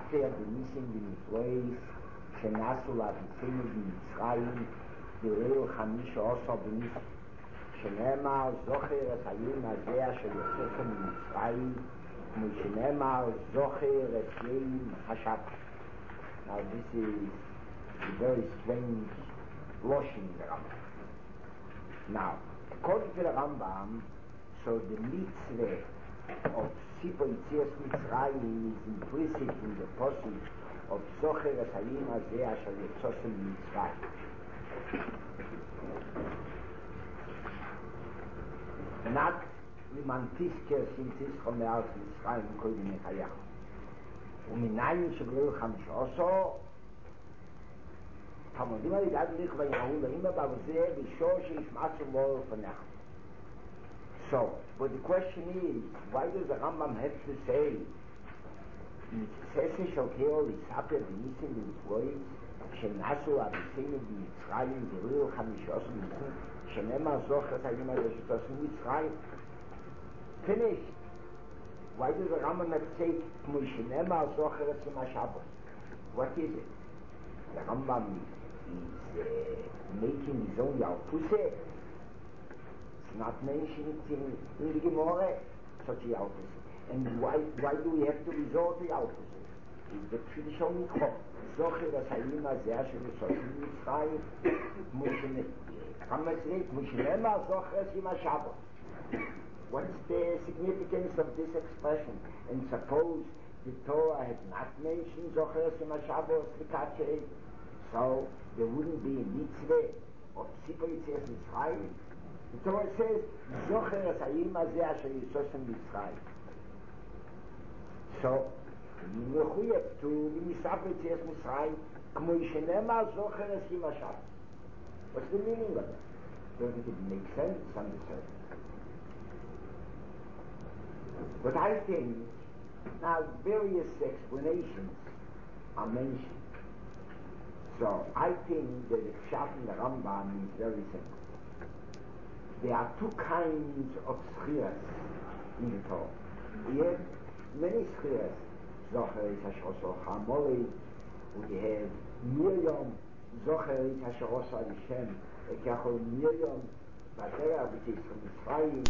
מספר בניסים ונפלאים שנעשו לאבינו במצרים בליל 15 בניסים, שנאמר זוכר את היום הזה אשר יוצאכם ממצרים, כמו שנאמר זוכר את יום השבת. Now this is a very strange lotion in the Rambam. Now, according to the Rambam, so the mitzvah of Sipo Yitzias Mitzrayim is implicit in the posuk of Zocher es Hayim Hazeh Asher Yitzosem Mitzrayim. Not למנטיסקר סינציסחו מארץ מצרים קודם מחייך. ומנין שבליל 15 תלמודים על ידעת ליך ויראו לאמא בזה בשור שישמצו מור לפניך. So, but the question is, why does the Rambam have to say מצסה של קהל יספר בניסים ונפלאים שנעשו אבינו במצרים בליל 15 בניסים שנאמר זוכר את היום הזה שתעשו מצרים? Finished. Why does the Rambam have to say כמו שנאמר זוכר את יום השבת? What is it? The Rambam is making his own Yalpuse. It's not mentioned in the Gemara, such a Yalpuse. And why do we have to resort to Yalpuse? It's the traditional Mitzvah. Zocher es Hayim Hazeh Asher Yitzosem Mitzrayim. Rambam says, כמו שנאמר זוכר את יום השבת. What's the significance of this expression? And suppose the Torah had not mentioned Zocher es Yom HaShabbos L'Katchei, so there wouldn't be a mitzvah of Sipo Yitzias Mitzrayim. The Torah says Zocher es Hayim Hazeh Asher Yitzosem Mitzrayim. So you have to be Sipo Yitzias Mitzrayim כמו שנאמר זוכר es Yom HaShabbos. What's the meaning of that? Doesn't it make sense? It's uncertain. But I think now various explanations are mentioned. So I think that the Pshat in the Rambam is very simple. There are two kinds of schiyas in the Torah. We have many schiyas. Zocher is Asher Oso Chamolei. We have Miriam. Zocher is Asher Oso Hashem. Ekachol Miriam. Batera, which is from Mitzrayim.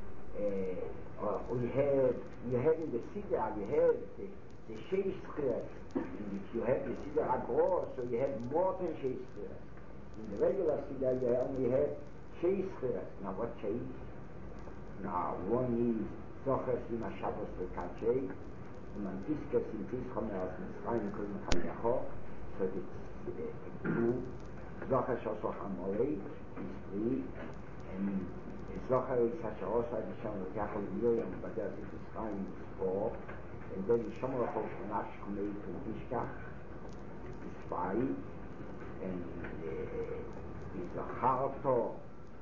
You have in the Siddur, you have the Sheish Schiyas, in which you have the Siddur Agro, so you have more than Sheish Schiyas. In the regular Siddur, you only have Sheish Schiyas. Now what Sheish? Now one is Zocher es Yom HaShabbos L'Katchei, Mantisker Sintischo Me'as Mitzrayim Kol Mechayacho, so it's two. Zocher Shoso Chamolei is three, and Zocher is Asher Oso Hashem L'Kachol Miriam Badel Mitzrayim is four, and then Yishom L'Chol Shmonach Shkumei Tishkach is five, and Yisacharto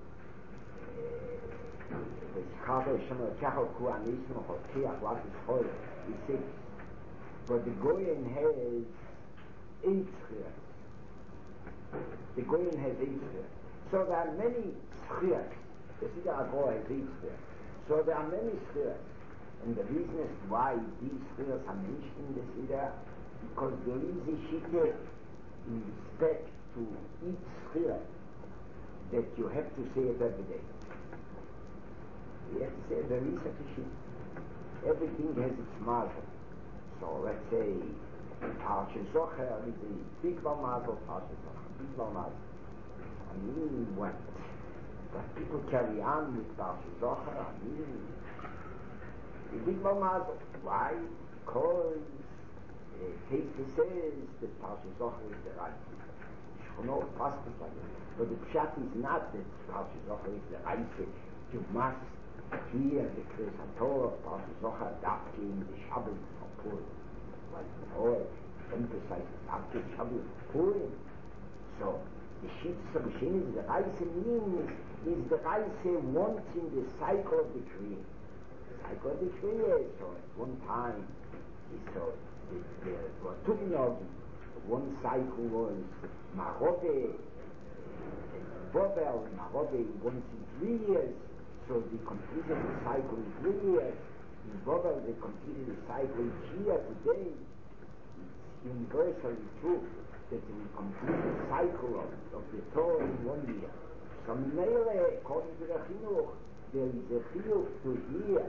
Yishom L'Kachol Kuanis L'Chol Kiach Lat Yishol is six. But the Goyen has 8 schiyas. The Goyen has 8 schiyas. So there are many schiyas. The Siddur Agro has 8 schiyas. So there are many schiyas. And the reason is why these schiyas are mentioned in the Siddur, because there is a shita in respect to each schiyah that you have to say it every day. You have to say there is such a shita. Everything has its mazel. So let's say Parsha Zocher is a big mazel, Parsha Zocher, big mazel. I mean, what people carry on with Parsha Zocher, I mean, the big mazel. Why? Because Keita says that Parsha Zocher is the right. Shchono passes like it. But the pshat is not that Parsha Zocher is the right. You must hear the Kriyas Torah, Parsha Zocher, Dafke in the Shabbos of Purim. Like the Torah emphasizes Dafke Shabbos of Purim. So the Shitz of Shin is the Reise means is the Reise wanting the cycle of the Kriya. The cycle of the Kriya. So at one time, so there were two Minogim. One cycle was Marobe, Bobel, Marobe once in 3 years. So they completed the cycle in 3 years. In Bobel they completed the cycle each year. Today universally true that we complete the cycle of the Torah in 1 year. So Mele, according to the Chinuch, there is a chiyuv to hear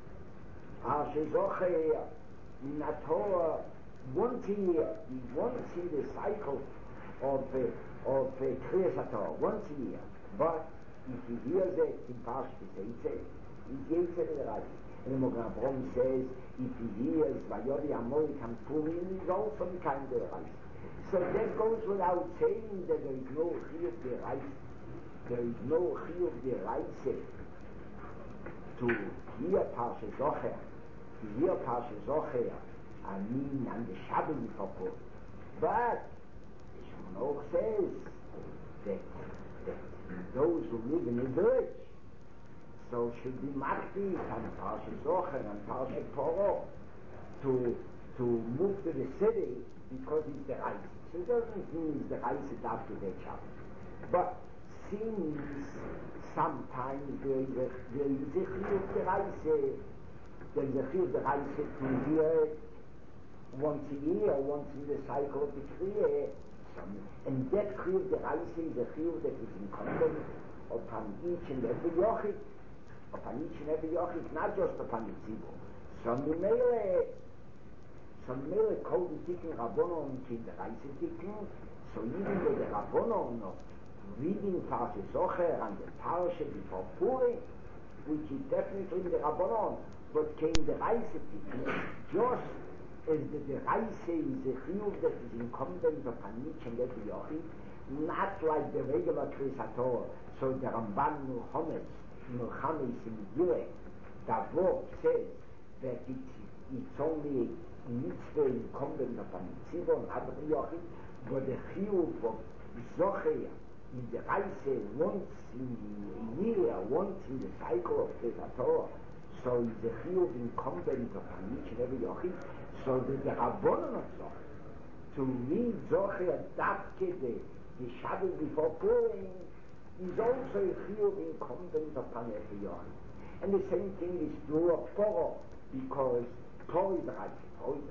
Zocher in the Torah once a year. He wants in the cycle of Kriyas Torah once a year. But if he hears it in Parshas Eitzel, he's Yetzer in the right. And the Mogen Avraham says, if he hears Vayodi Amorik and Purim, he's also in kind of right. So that goes without saying that there is no chiyuv deraisa. There is no chiyuv deraisa to hear Parshas Zocher. To hear Parshas Zocher, I mean, on the Shabbat before Purim. But the Shulchan says that those who live in the village, so should be makti on Parshas Zocher and Parshas Poro to move to the city because it's the Reise. So it doesn't mean it's the Reise after the Shabbat. But since sometimes there is a chiyuv deraisa, there is a chiyuv deraisa to hear once a year, once in the cycle of the Kriya, and that chiyuv deraisa is a chiyuv that is incumbent upon each and every yochid, not just upon the tzibur. So Mele called the tikkun Rabbanon to the Reise tikkun, so even with the Rabbanon of reading Parshas Zocher and the Parsha before Purim, which is definitely the Rabbanon, but came the Reise tikkun, just as the Reise is a chiyuv that is incumbent upon each and every yochid, not like the regular Kriyas Torah. So the Ramban Milchames in Gileh, Davor says that it's only a mitzvah incumbent upon Tzibor and other yochid, but the chiyuv of Zocher in the Reise once in a year, once in the cycle of Kriyas Torah, so is the chiyuv incumbent upon each and every yochid. So the Rabbanon of Zocher, to read Zocher dafke the Shabbat before Purim, is also a chiyuv incumbent upon every yochid. And the same thing is true of Poro, because Poro is the Reise,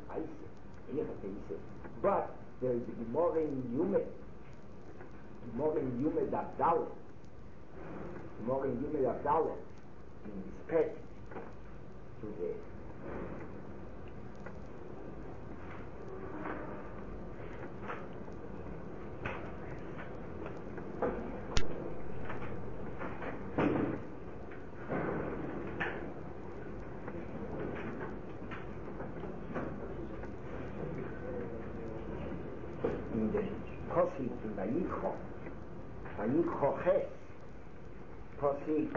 but there is a Gemara in Yume Davdalet, in respect to the Posik in Vayikro Ches, Posik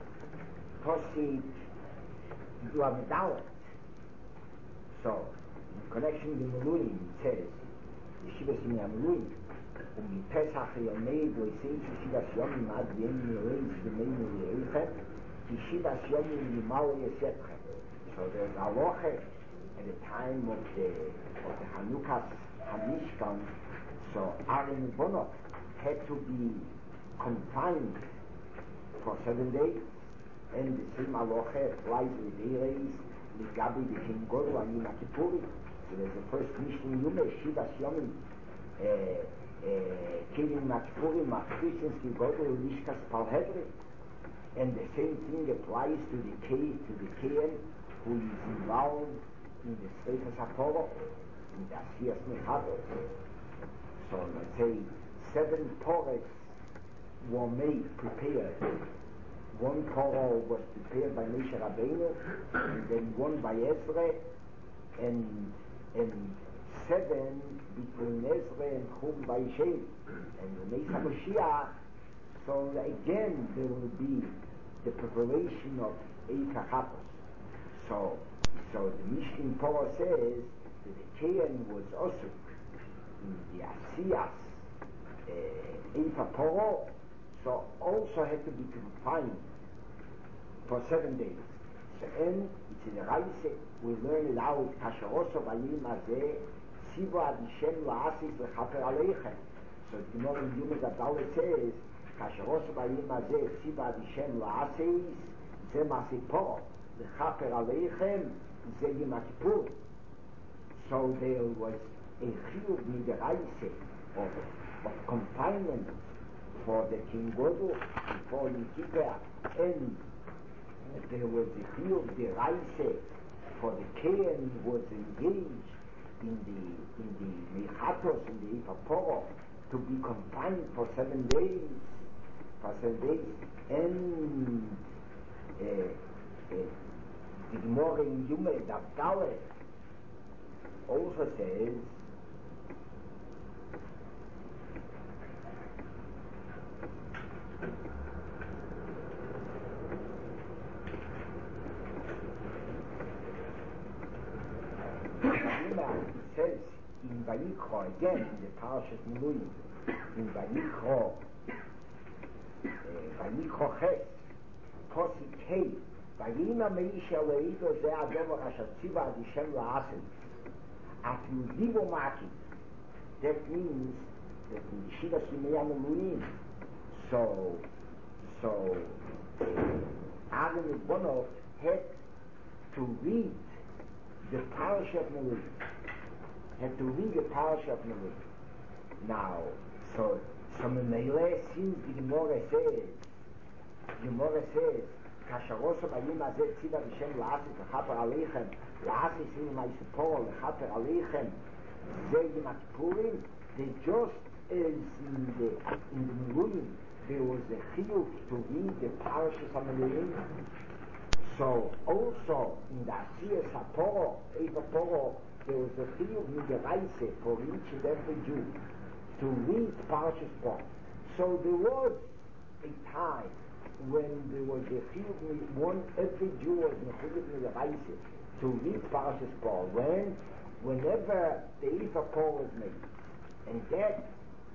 Lamedalet. So, in connection with the Meluim, it says, Yeshivas in Meluim, die Pesach Yomei, wo ich sehe, Yeshivas Yomim, ad Yem Yereis, Yemei Yereichem, Yeshivas Yomim, Yimal Yesetchem. So there's a loche at the time of the Hanukkah Hamishkan. So Aaron Bonot had to be confined for 7 days, and the same halacha applies with Ereis, Ligabi, the King Godel, and Yom Kippuri. So there's the first Mishnah in Yom Shivas Yomim, Killing Makipuri, Machrisinski Godel, Lishkas Parhedri. And the same thing applies to the Kayan who is involved in the Sreichas HaTorah, in the Asiyas Mechadot. So let's say 7 Porahs were prepared. 1 Porah was prepared by Moshe Rabbeinu, and then 1 by Ezra, and 7 between Ezra and Chum by Shem. And the Mesa Mashiach, so again there will be the preparation of Eika Chappos. So the Mishnah Porah says that the Kayan was also the Asiyas Eifa Poro, so also had to be confined for 7 days. So and it's in the Reise, we learn it out, Kasharoso Bayim Azeh, Sivo Adishem La'asis Lechaper Aleichem. So the Gemara in Yom Davdalet says, Kasharoso Bayim Azeh, Sivo Adishem La'asis, Ze Masi Poro, Lechaper Aleichem, Ze Yom Kippur. So there was a chiyuv midiraisa of confinement for the King Godel before Yom Kippur, and there was a chiyuv deraisa for the Kohen who was engaged in the mechatos, in the Ipaporo, to be confined for 7 days, and the Gemara in Yuma Daf Dalet also says it says in Vayikra, again in the Parashat Miluyim, in Vayikra Ches, Posik Hey, Vayima Meisha Leido Ze Adova Rashatziva Adishem La'asim, Afiu Divo Maki. That means that in Yeshiva Shimei Miluyim, so Aaron Bonov had to read the Parashat Miluyim. Had to read the Parashat Miluyim. Now, so Memele, since the Gemara says, Kasharosa Bayim Azeh Tziva B'Shem La'asis L'Chaper Aleichem, La'asis Inu Ma'isipor L'Chaper Aleichem, Zeh Yom HaKippurim, they just as in the Miluyim, there was a chiyuv to read the Parashas HaMiluyim. So also in the Asiyas HaPoro, Eva Poro, there was a chiyuv midiraisa for each and every Jew to read Parashas Poro. So there was a time when there was a chiyuv, every Jew was mechuyuv midiraisa to read Parashas Poro. Whenever the Eva Poro was made, and that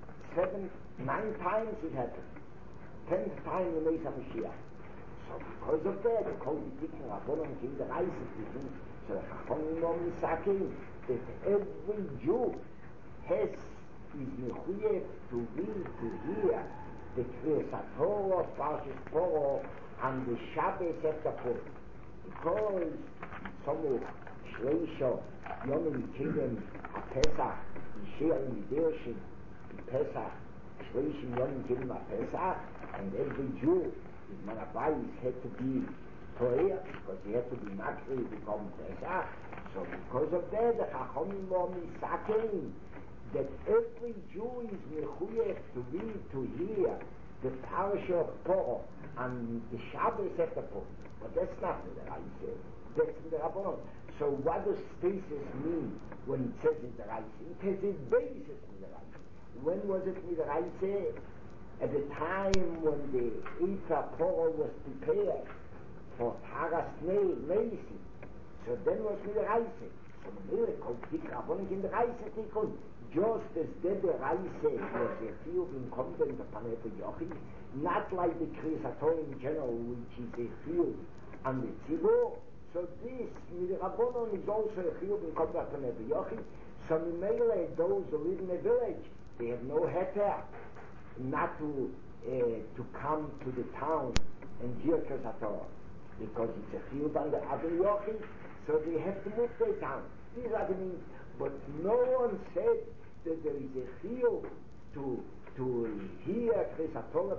9 times it happened. 10th time in the Mashiach. So because of that, the Kol Yitikn Rabbanon came the Reise speaking, so the Chachamim are misaking that every Jew is mechuyev to read, to hear the Kriyas HaTorah, Parshas Poro, and the Shabbos after Purim. Because some Shleisha, Yomim Kivim, HaPesach, Yishir Midirshim, Pesach, Shleishim Yomim Kivim HaPesach, and every Jew, his Manabais had to be Torah, because he had to be Makri to become Pesach. So because of that, the Chachamim are misaking that every Jew is mechuyev to read, to hear the Parasha of Poro and the Shabbos after Purim. But that's not in the Reise, that's in the Rabbanon. So what does Tesis mean when it says in the Reise? It has its basis in the Reise. When was it in the Reise? At the time when the Ephah Poro was prepared for Taras Meisi. So then was the Reise. So the miracle, in the Reise Tikkun, just as the Reise was a field in convent upon every Yochid, not like the Kriyas HaTorah in general, which is a field on the Tzibur. So this, Rabbanon, is also a field in convent upon every Yochid. So Mimele, those who live in a village, they have no heter not to come to the town and hear Kriyas HaTorah, because it's a field on the Avi Yochid, so they have to move their town. These are the means. But no one said that there is a field to hear Kriyas HaTorah,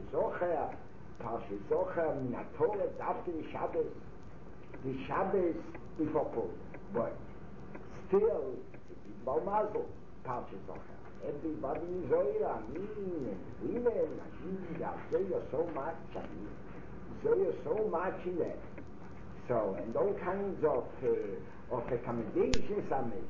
Parshas Zocher, Min HaTorah, after the Shabbos before Purim. But still, it is Baal Mazel, Parshas Zocher. Everybody is Zohar, men and women, they are so much, so much in that. So, and all kinds of accommodations are made.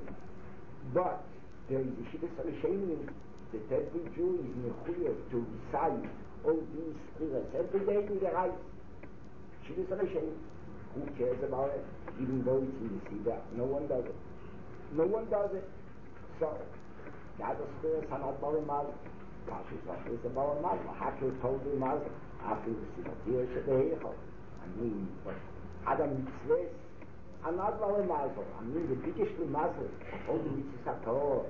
But there is a Shivas Rishonim that every Jew is mechuyev to recite all these prayers every day in their life. Shivas Rishonim, who cares about it? Even though it's in the Siddur, no one does it. No one does it. So, the other spirits are not Baal Mazel. Parshas Zocher is a Baal Mazel. Hakel told the Mazel, Hakel Sivatir Shebeichel. I mean, but Adam Mitzvahs are not Baal Mazel. I mean, the biggest Mazel of all the Mitzvahs HaTorah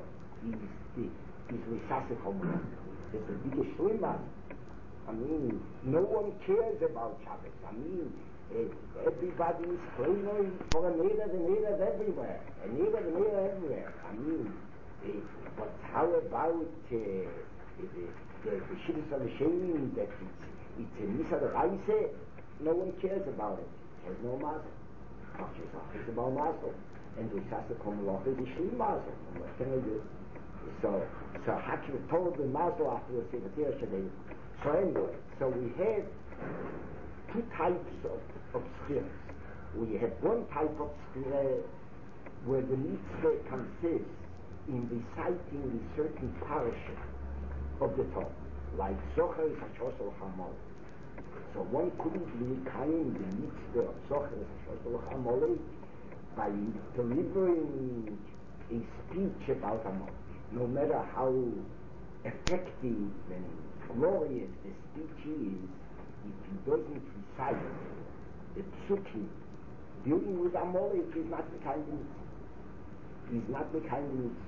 is Risasik HaMulah. It's the biggest Mazel. I mean, no one cares about Shabbos. I mean, Everybody is claiming for a Neder, the Neder everywhere. A Neder, the Neder everywhere. I mean, but how about the Shidduch of the Shem, that it's a Nisa the Reise? No one cares about it. It has no mazel. It's about mazel. And we have to come along with the Shlim mazel. And what can I do? So Hakim told the mazel after the Sekretär Shadei. So anyway, so we have two types of schirres. We have one type of schirre where the mitzvah consists in reciting a certain parasha of the Torah, like Zohar Hashos Hamol. So one couldn't be kind the mitzvah of Zohar Hashos Hamol by delivering a speech about Hamol. No matter how effective and glorious the speech is, if he doesn't recite the psukim dealing with Amalek, he's not the kind of mitzvah. He's not the kind of mitzvah.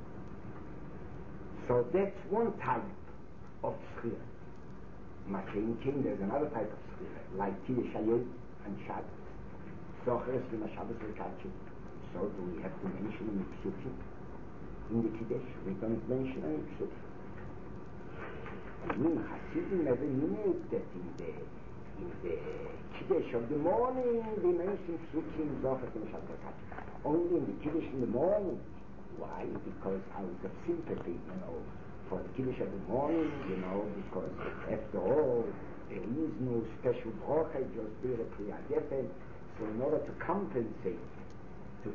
So that's one type of schir. Mashen King, there's another type of schir, like Kiddush Hayom and Shabbos. Zochres and Shabbos Rekatchim. So do we have to mention in the psukim? In the Kiddush, we don't mention any psukim. I mean, Hasidim never knew that in the Kiddush of the morning, they mention psukim, Zochres and Shabbos Rekatchim. Only in the Kiddush in the morning. Why? Because out of sympathy, for the Kiddush of the morning, because after all, there is no special bracha, just there a Kriya Gefen. So in order to compensate, the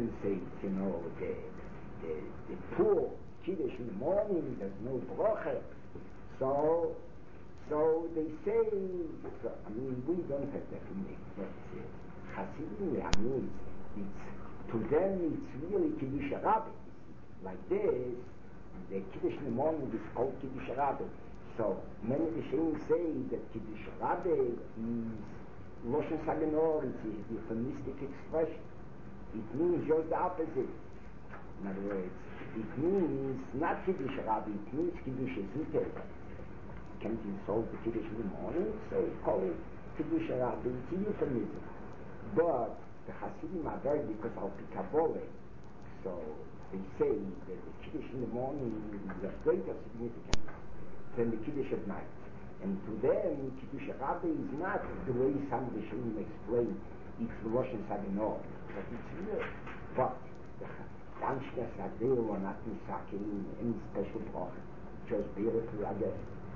poor Kiddush in the morning, there's no bracha. So they say, I mean, we don't have that in it, but Hasidim, I mean, to them it's really Kiddush Rabbi. Like this, the Kiddush in the morning is called Kiddush Rabbi. So many of the Shem say that Kiddush Rabbi is Loshen Saganor, it's a euphemistic expression. It means just the opposite. In other words, it means not Kiddush Rabbi, it means Kiddush Zite. Can't insult the Kiddush in the morning, so call it Kiddush Rabbi, it's a euphemism. But the Hasidim are very because of the Kabbalah. So they say that the Kiddush in the morning is of greater significance than the Kiddush at night. And to them, Kiddush Rabbi is not the way some of the Shem explain. It's the Rosh Hashanah, but it's real. But the Anshkas Adel were not misaking any special bracha, just Be'er Priyaget.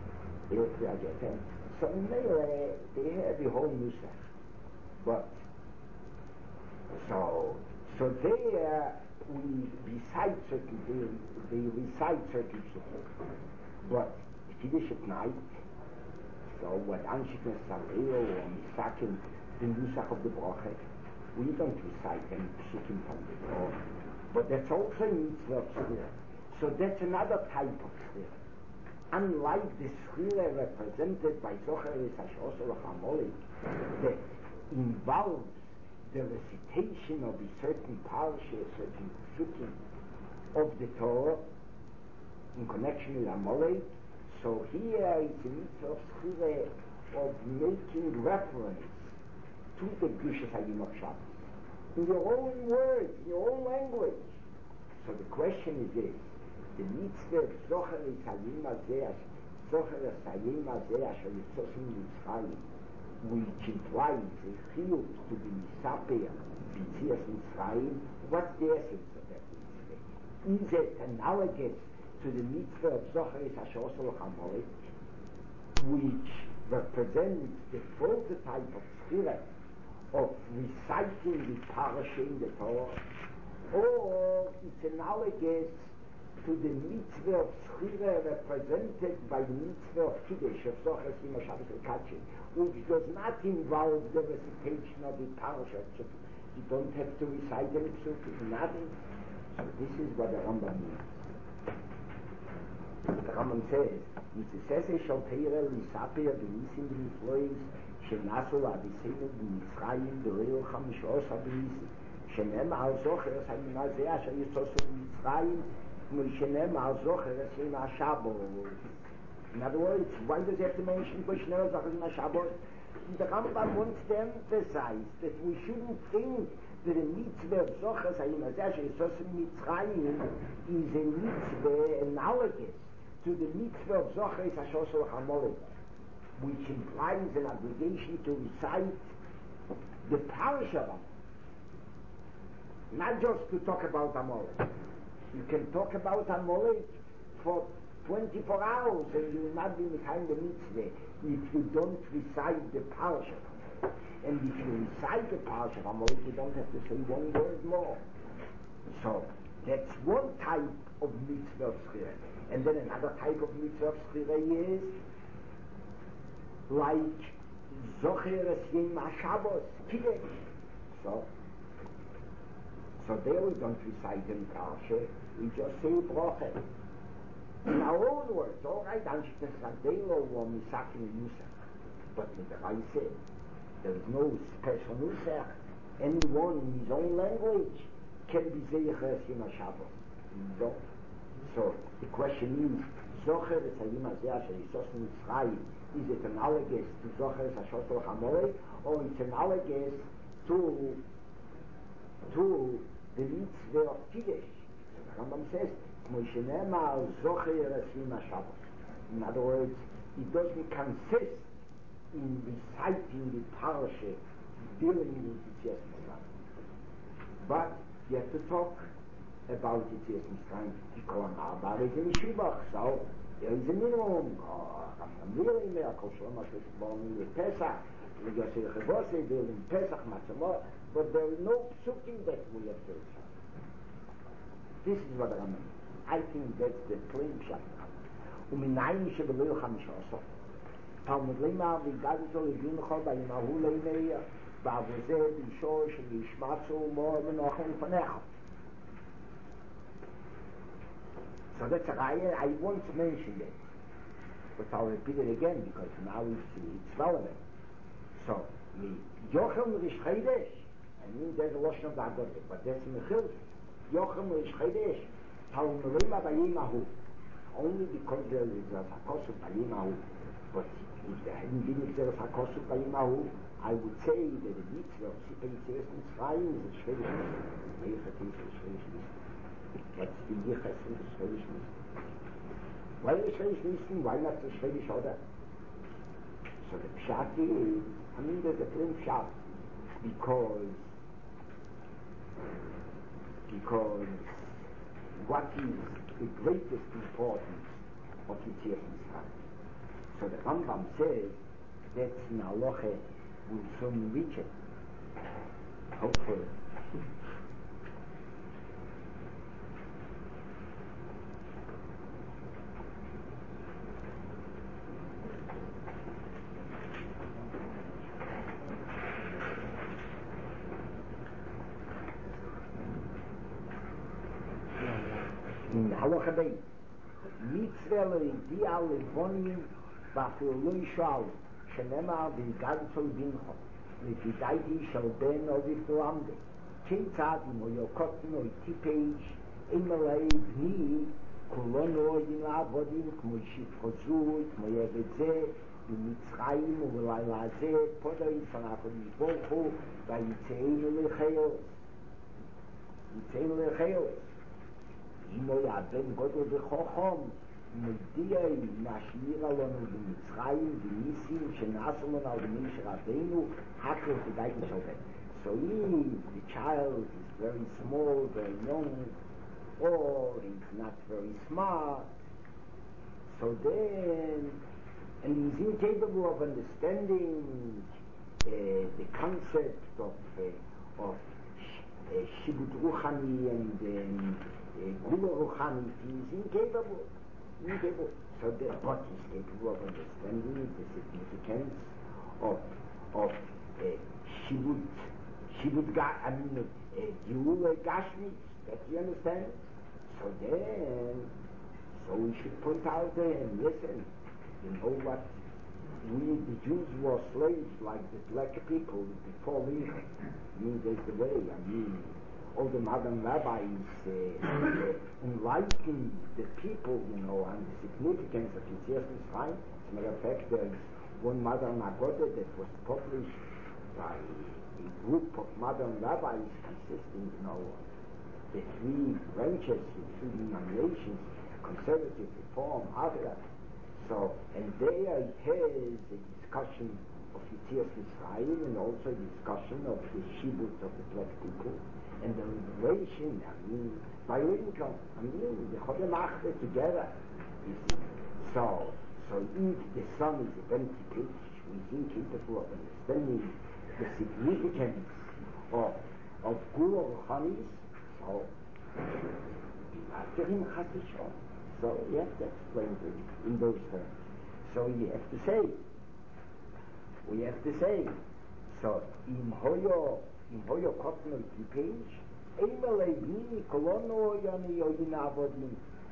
So they have the whole Nusach. But so there we recite certain psukim. But Kiddush at night, so what Anshiknes Saleo or Misakin, the Nusach of the Bracha, we don't recite any psukim from the Torah. But that's also a mitzvah of schir. So that's another type of schir. Unlike the schir represented by Zohar Hashos Hamol, that involves the recitation of a certain parsha, a certain psukim of the Torah in connection with Amalek. So here it's a mitzvah of schire of making reference to the Gdushas Hayom of Shabbos in your own words, in your own language. So the question is this: the mitzvah of Zohar Hayom Azeh, Zohar Hayom Azeh Asher Yitzosim Mitzrayim, which implies a chiyuv to be misaper b'tzias Mitzrayim. What's the essence of that mitzvah? Is it analogous to the mitzvah of Zohar Hashos Hamol, which represents the prototype of schira of reciting the parasha in the Torah, or it's analogous to the mitzvah of schira represented by the mitzvah of Kiddush, of Zohar Sima Shabbos Rekatchim, which does not involve the recitation of the parasha. You don't have to recite any psukim, nothing. So this is what the Rambam means. The Rambam says, Mitzvah shall teira lisaper b'nisim b'niflois shenasu aviseinu b'Mitzrayim b'reil chamishos b'nisim shenem al zocher hayim hazeh asher yitzosu b'Mitzrayim shenem al zocher hayim Shabbos. In other words, why does he have to mention B'shnei Zocher in Shabbos? The Rambam wants to emphasize that we shouldn't think that a mitzvah of Zochas HaYimazeh She'esos Mitzrayim is a mitzvah analogous to the mitzvah of Zochas HaShosel HaMolech, which implies an obligation to recite the parasha, not just to talk about Amalek. You can talk about Amalek for 24 hours and you will not be behind the mitzvah if you don't recite the parasha. And if you recite the parasha of Amalek, you don't have to say one word more. So that's one type of mitzvah of schira. And then another type of mitzvah of schira is like Zocher es Yom HaShabbos, Kiddush. So there we don't recite in parasha, we just say bracha. In our own words, all right, Anshitas Radelo or Misakin Nusach. But in the Raise, there is no special Nusach. Anyone in his own language can be Zocher es Yom HaShabbos. So the question is, Zocher es Yom HaShabbos She'esos Mitzrayim, is it analogous to Zocher es HaShosel HaMolech, or it's analogous to the mitzvah of Kiddush? So the Rambam says, in other words, it doesn't consist in reciting the parasha dealing with Yetzias Mitzrayim, but you have to talk about Yetzias Mitzrayim. So there is a minimum. Really, but there is no psukim that we have to recite. This is what I mean. I think that's the plain pshat. ומנין שבלוי 15 תלמוד לימה ויגדתו לבינך בימהו לימיה ועבוזה בישור שישמצו מור מנוחם לפניך. So that's I once mentioned it, but I'll repeat it again because now it's relevant. So, Yochem Rish Chodesh, I mean there's a lotion of the Agodah, but that's Mechil. Yochem Rish Chodesh, Talmud Lema Bayimahu, only because there is a Hakosu Bayimahu, but if there hadn't been a Hakosu Bayimahu, I would say that the mitzvah of Sipei Yetzias Mitzrayim is a Shvedish mitzvah. Meichatis is a Shvedish mitzvah. What's the Yichas in the Swedish mitzvah? Why the Swedish mitzvah? Why not the Swedish order? So the pshat is, there's a plain pshat, because what is the greatest importance of Yetzias Mitzrayim? So the Rambam says that's in Halacha will soon reach it. Hopefully. In Halacha Bey, Mitzvah l'Idia l'Vonim v'afilui Shal Shenema v'Gadol Bincho l'Fidaiti Shal Ben Oviv Duamde Keitzad Imo Yokotin Oy Tipeish Emelei Bni Kulono Oydin La'avodim Kmo Shifchozui Kmo Yevedze Mitzrayim U'Layla Ze Podai Sanachod Yitbolchu V'Yitzeinu L'Cheos Imo Yadem Godol V'Chochom Mediyai Nashmira Lonu B'Mitzrayim V'Nisim Shenasolon Al B'Meish Rabbeinu Hakel V'Daiten Shalben. So if the child is very small, very young, or he's not very smart, so then, and he's incapable of understanding the concept of Shibud Ruchani and Gula Ruchani, he's incapable. So but he's capable of understanding the significance of Shibud Gula Gashmi, that you understand? So we should point out to him, listen, you know what, we the Jews were slaves like the black people before Lincoln. There's the way, all the modern rabbis enlighten the people, on the significance of Yetzias Mitzrayim. As a matter of fact, there's one modern Agoda that was published by a group of modern rabbis consisting, the three branches, the three denominations, conservative, reform, orthodox. So, and there it has a discussion of Yetzias Mitzrayim and also a discussion of the shibut of the black people and the liberation, bilingual, the Chodem Achre together. You see. So if the sun is a empty page, we think capable of understanding the significance of Gula Ruchanis, so Afterim Chasishon. So you have to explain it in those terms. So we have to say, so in Hoyo Kotner page, Eimele Bini Kolono Yoni Oyina Avodim,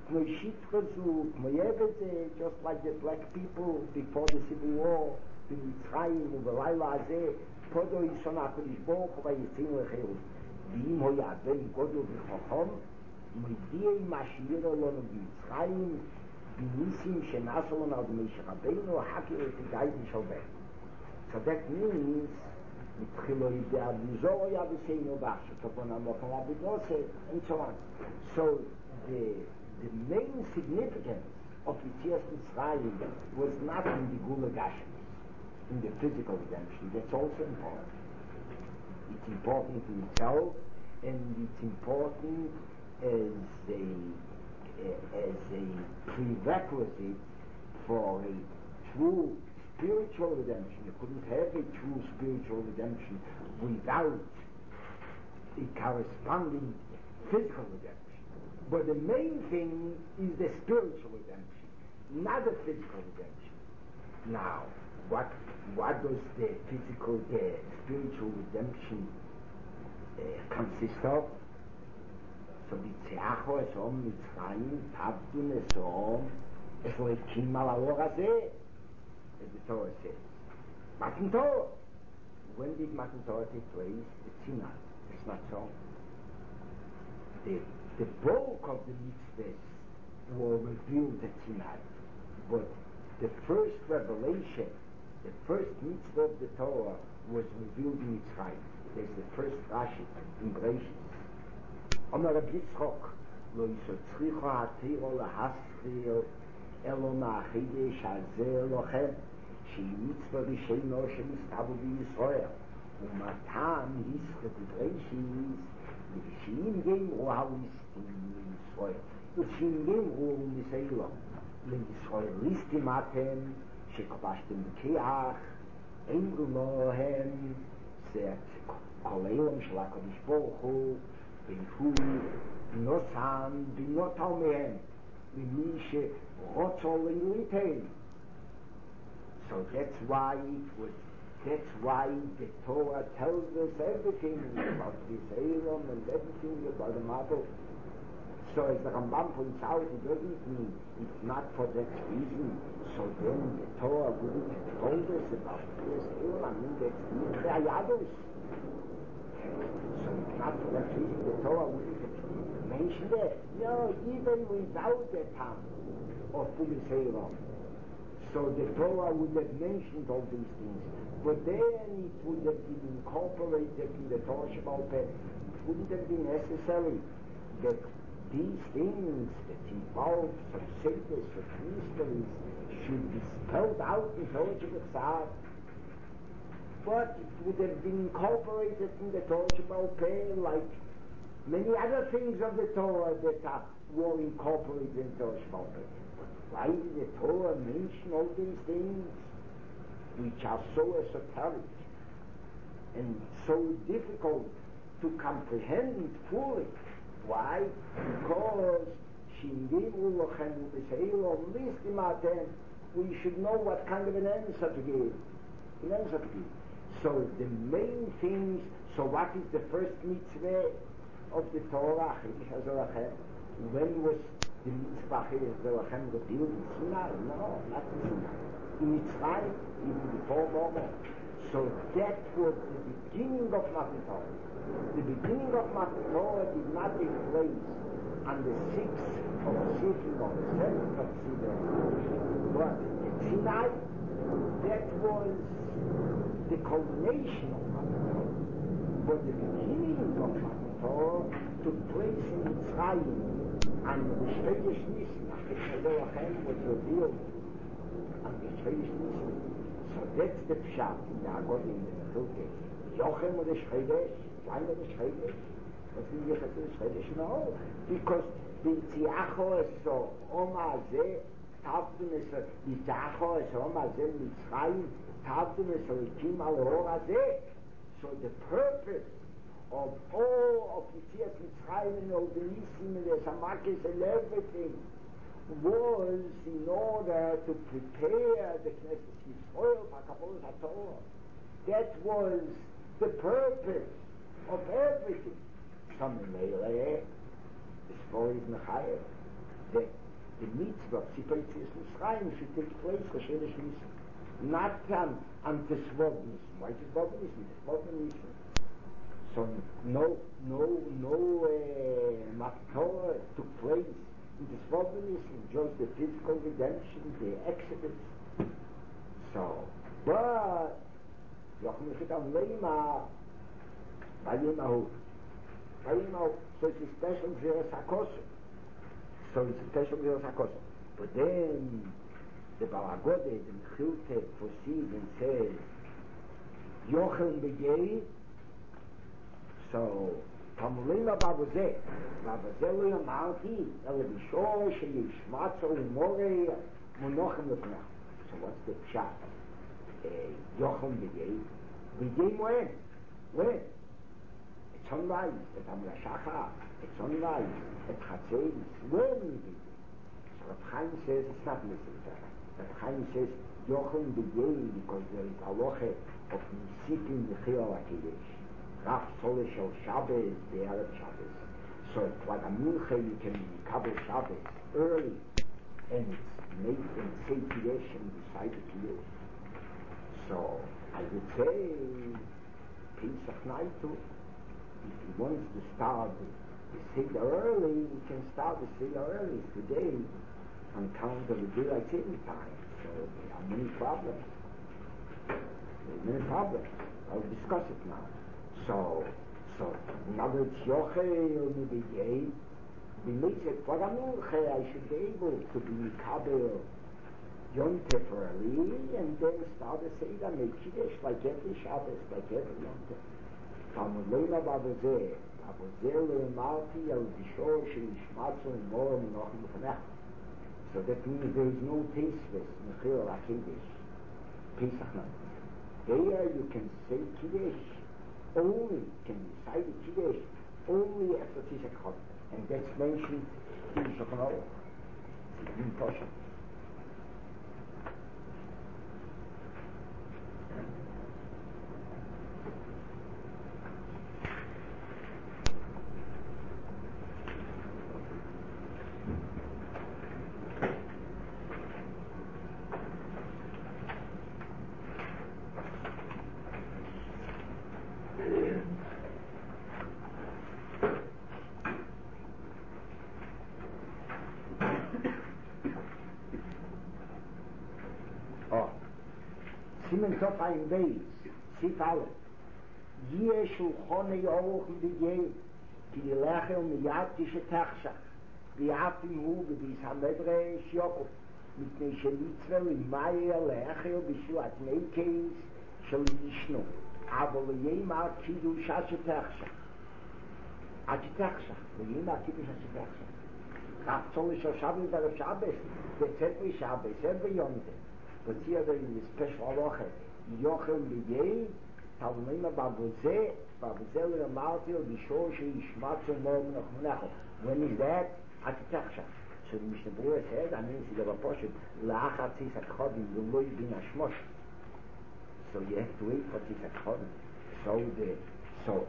just like the black people before the Civil War, the Mitzrayim, Ubelayla Azeh, Podo Yishon HaKadosh Baruch Hu Vayitzin Lechelu. V'im Hoya Ben Godol V'Chochom, Midiyei Mashiro Lonu B'Mitzrayim, B'Nisim Shenaso Lonu Ad Moshe Rabbeinu, Hakir Etigayim Shalbeh. So that means, Mitchiloi De'Abizor Yaviseinu Bashu, Topon HaMochon Abidose, and so on. So the main significance of Yetzias Mitzrayim was not in the Gula Gashmis, in the physical redemption. That's also important. It's important in itself, and it's important as a prerequisite for a true spiritual redemption. You couldn't have a true spiritual redemption without a corresponding physical redemption. But the main thing is the spiritual redemption, not the physical redemption. Now, what does the spiritual redemption consist of? So the Tzeacho Esom Mitzrayim, Tabdun Esom, Eslekim Al Haor Hazeh, as the Torah says. Matan Torah. When did Matan Torah take place? At Sinai. It's not so. The bulk of the mitzvahs were revealed at Sinai, but the first revelation, the first mitzvah of the Torah was revealed in Mitzrayim. There's the first Rashi in Bereshit. Amar Rabbi Yitzchok, lo yisotzricho ha'tiro lahasril elo ma'achidesh hazeh lochem, shehi mitzvah risheno shenistavu b'Yisrael, u'matam hischet Bereshit, שאם יאמרו הליסטים לישראל, ושאם יאמרו מסעילם, לישראליסטים אתם, שכבשתם בכיח, אמרו להם, זה כל אילם של הקדוש ברוך הוא, והוא נוסן ונוטל מהם, למי שרוצו ליתן. So that's why the Torah tells us everything about the Seiram and everything about the model. So as the Rambam points out, it doesn't mean it's not for that reason. So then the Torah wouldn't have told us about the Seiram. That's the Ayadus. So it's not for that reason the Torah wouldn't have mentioned it. No, even without the time of the Seiram. So the Torah would have mentioned all these things. But then it would have been incorporated in the Torah Shebaal Peh. It wouldn't have been necessary that these things that involve such sacred, such mysteries should be spelled out in Torah Shebaal. But it would have been incorporated in the Torah Shebaal Peh like many other things of the Torah that were incorporated in Torah Shebaal Peh. But why did the Torah mention all these things, which are so esoteric and so difficult to comprehend fully? Why? Because we should know what kind of an answer to give. So the main things, so what is the first mitzvah of the Torah? When was the mitzvah revealed in Sinai? No, not in Sinai. In Mitzrayim, even before Momo. So that was the beginning of Matan Torah. The beginning of Matan Torah did not take place on the 6th of Sivan or the 7th of Sivan, but at Sinai, that was the culmination of Matan Torah. But the beginning of Matan Torah took place in Mitzrayim, and the Shvedish Nissen, after Shadolachem was revealed, and the Shvedish Nissen. So that's the Pshat in the Agon in the Mechilke. Yochem or the Shvedish, why not the Shvedish? What's the Yochem to the Shvedish? No, because the Tziacho is so, Oma Zeh, Tavdun is so, the Tziacho is Oma Zeh Mitzrayim, Tavdun is so, Ikim al-Hora Zeh. So the purpose of all of Yitzias Mitzrayim and all the Nisim and the Samakis and everything was in order to prepare the Knesset Yisrael for Kabbalah HaTorah. That was the purpose of everything. Some Meileh, the story is Mechayev. The mitzvah of Yitzias Mitzrayim should take place for Shvedish Nisim. Not on the Svod Nisim. Why is it Svod Nisim? The Svod Nisim. So no Matan took place in the Svod Nisim, just the physical redemption, the Exodus. So, but Yochem Yechidam Leima Vayimahu. So it's a special Zeres HaKosher. But then the Balagode, the Mechilte, proceeds and says, Yochem Begei. So, Tamulima Babuzeh lo yamalti, ele bishor sheyishmatzo umore monochem lepnach. So what's the pshat? Yochem Begei when? When? At sunrise, at Amar Shachar, at sunrise, at Chatzos, when Begei? So Reb Chaim says it's not necessary. Reb Chaim says Yochem Begei because there is a halacha of Nisipim B'chil HaKiddush. Raf Soleh Shel Shabbos, the Erev Shabbos. So at Plag HaMincha you can Kabel Shabbos early and make and say Kiddush and recite the Kiddush. So I would say Pesach night too. If he wants to start the Seder early, he can start the Seder early today on account of the daylight saving time. So there are many problems. I'll discuss it now. So in other words, Yochel Begei, we make it for I should be able to be Mikabel Yom Tov early and then start a Seder, make Kiddush like every Shabbos, like every Yom Tov. Tamulema Babuzeh lo yamalti el bishor sheyishmatzo umore monochem lepnach. So that means there is no tasteless Mechil HaKiddush, Pesach night. There you can say Kiddush, only can recite the Kiddush, only after Tisha B'Av. And that's mentioned in Shulchan Aruch, in Tosha. Simen Tov ein Beis, Sif Aleph. Yeh Shulchone Yoruch Begei, Ki Yilechel Miyad Tisha Tachshach, V'yafim Hu B'Bis HaMedrash Yokuf, Mitnei Shelitzve L'May Yilechel B'Shu Atnei Keis Shel Yishnu, Avol Yemar Kiddush HaShetachshach. HaShetachshach, Yemar Kiddush HaShetachshach. Raf Tzoleh Shel Shabbos Erev Shabbos, that's every Shabbos, every Yom Tov. But here there is a special halacha. Yochem Begei, Tamulema Babuzeh lo yamalti el bishor sheyishmatzo umore monochem lepnach. When is that? Atitachshach. So the Mishnah Berurah says, I mean, it's the Raposhim, La'achar Tzisat Chodim, V'lo Yibin Hashmosh. So you have to wait for Tzisat Chodim. So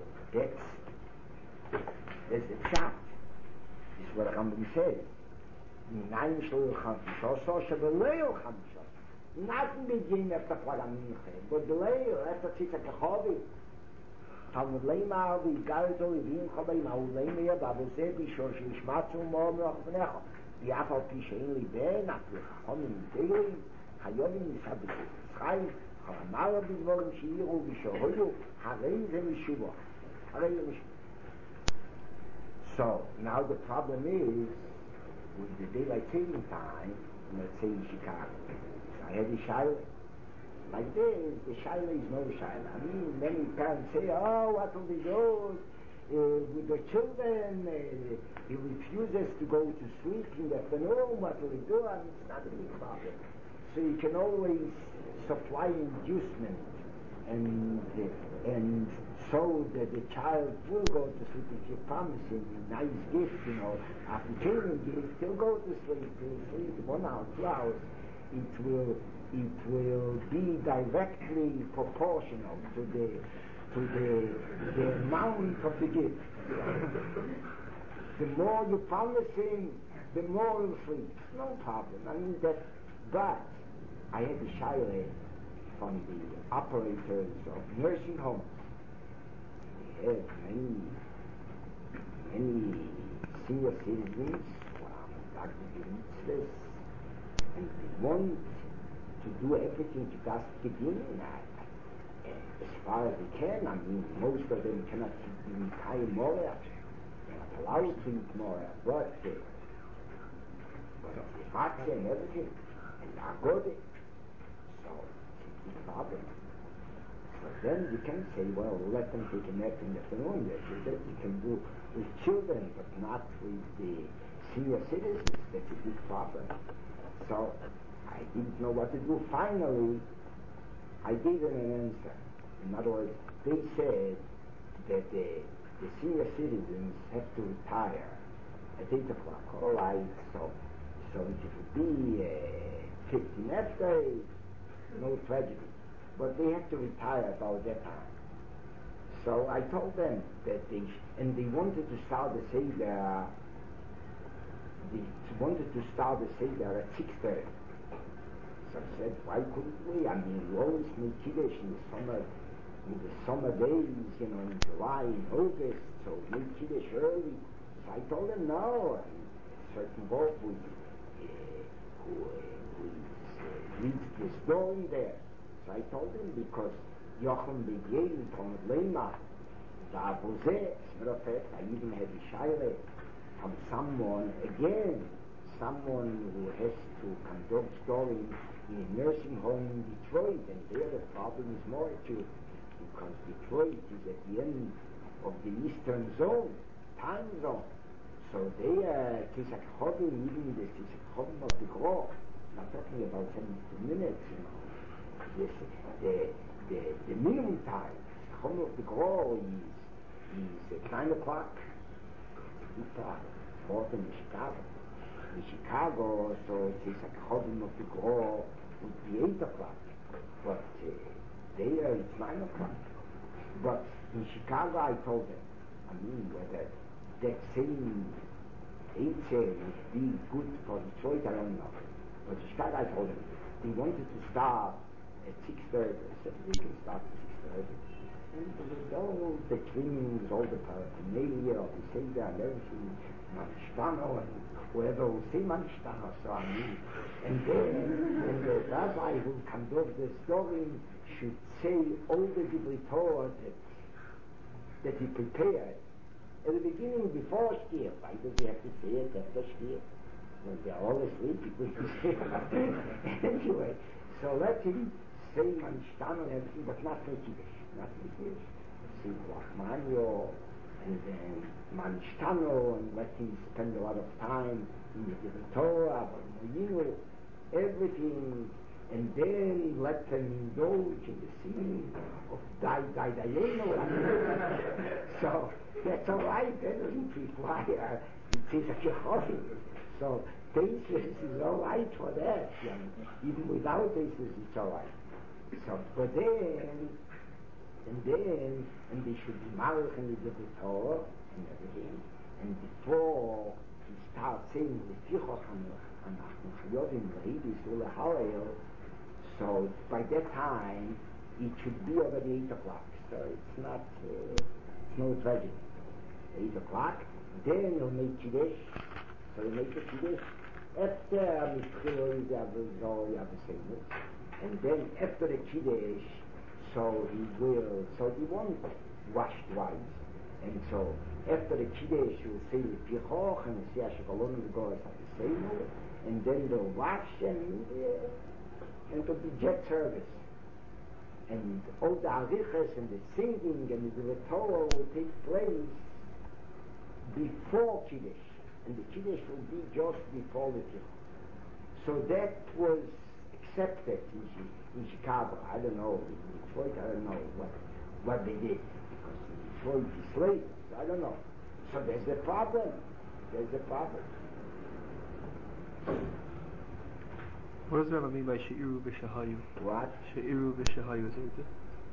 that's the pshat. This is what Rambam says. Minayim shlo yocham tishoso, shebelo yocham tishoso. Not in the beginning after Plag HaMincha, but later after Tzitza Kechovi. Talmud Leimar v'Yigareto Yivim Chobeim Ha'uleimir Babuzeh Bishor Sheyishmatzu Umore Monochem Lepnach. V'yaf al pi she'en li ben, at l'chachomim daily, חייבים מסביב ישראל, אמר בדבורים שירו ושהויו, הרי זה משובו. So, now the problem is, with the daylight saving time, let's say in Chicago, I had a Shiloh. Like this, the Shiloh is no Shiloh. I mean, many parents say, oh, what will they do with the children? He refuses to go to sleep in the afternoon, what will he do? I mean, it's not a big problem. So you can always supply inducement and so that the child will go to sleep. If you promise him a nice gift, after children gift, he'll go to sleep. He'll sleep 1 hour, 2 hours. It will be directly proportional to the amount of the gift. The more you promise him, the more he'll sleep. No problem. I mean that, but I had a shayla from the operators of nursing homes. They have many senior citizens who are Dr. Mitzvahs, and they want to do everything to das Gedingen. As far as they can, I mean, most of them cannot keep the entire Moria. They're not allowed to eat Moria, but the matzah and everything, and the agode. So, it's a big problem. So then you can say, well, let them take a nap in the afternoon. That you can do with children, but not with the senior citizens. That's a big problem. So I didn't know what to do. Finally, I gave them an answer. In other words, they said that the senior citizens have to retire at 8 o'clock. All right, so it would be 15 after, no tragedy. But they have to retire about that time. So I told them that they wanted to start the Seder. They wanted to start the Seder at 6:30. So I said, why couldn't we? I mean, we always make Kiddush in the summer days, in July, in August. So make Kiddush early. So I told them no. A certain Bob who leads the story there. So I told him because Jochen Begin from Lema, the Abuzeh, as a matter of fact, I even had a shayla from someone who has to conduct story in a nursing home in Detroit, and there the problem is more acute because Detroit is at the end of the Eastern time zone. So there, Tisak Chodin, even the Tisak Chodin of the Gro, not talking about 72 minutes, the minimum time, Chom of the Gro is 9 o'clock. It's a big problem. It's more than in Chicago. In Chicago, so it's a Chom of the Gro would be 8 o'clock. But there it's 9 o'clock. But in Chicago I told them, I mean, whether that same 8 would be good for Detroit, I don't know. But in Chicago I told them, they wanted to start at 6:30. I said, we can start at 6:30. And with all the trimmings, all the paraphernalia of the Seder and everything, Manishtano, and whoever will say Manishtano, so I mean. And then the rabbi who conduct the story should say all the Divrei Torah that he prepared at the beginning before Shkir. Why does he have to say it after Shkir? When they are all asleep, he could say it. Anyway, so let him say Manishtano and everything, but not for Kiddush. Not for Kiddush. Say Lachmanio, and then Manishtano, and let him spend a lot of time in the Divrei Torah, Moyinu, everything, and then let them indulge in the singing of Dayenu. So that's all right. That doesn't require it is a Jehovah. So basis is all right for that. Even without basis, it's all right. So, but then they should be married in the Torah and everything. And before he starts saying the Tichoch and Chayodim Leibis Ule Harel, so by that time it should be already 8 o'clock. So it's not, it's no tragedy. 8 o'clock. Then he'll make Kiddush. So he'll make the Kiddush. after Mitzchilo you have the same, and then after the Kiddush, so he won't wash twice, and so after the Kiddush you will say the Pichoch and the Siyashikolon the goes at the same, and then they'll wash and it'll be jet service. And all the arichas and the singing and the Torah will take place before Kiddush, and the Kiddush will be just before the Kiddush. So that was accepted in Chicago. I don't know, in Detroit, I don't know what they did, because in Detroit is slaves, I don't know. So there's a problem. What does Rambam mean by She'iru B'Shahayu? What? She'iru B'Shahayu, is it?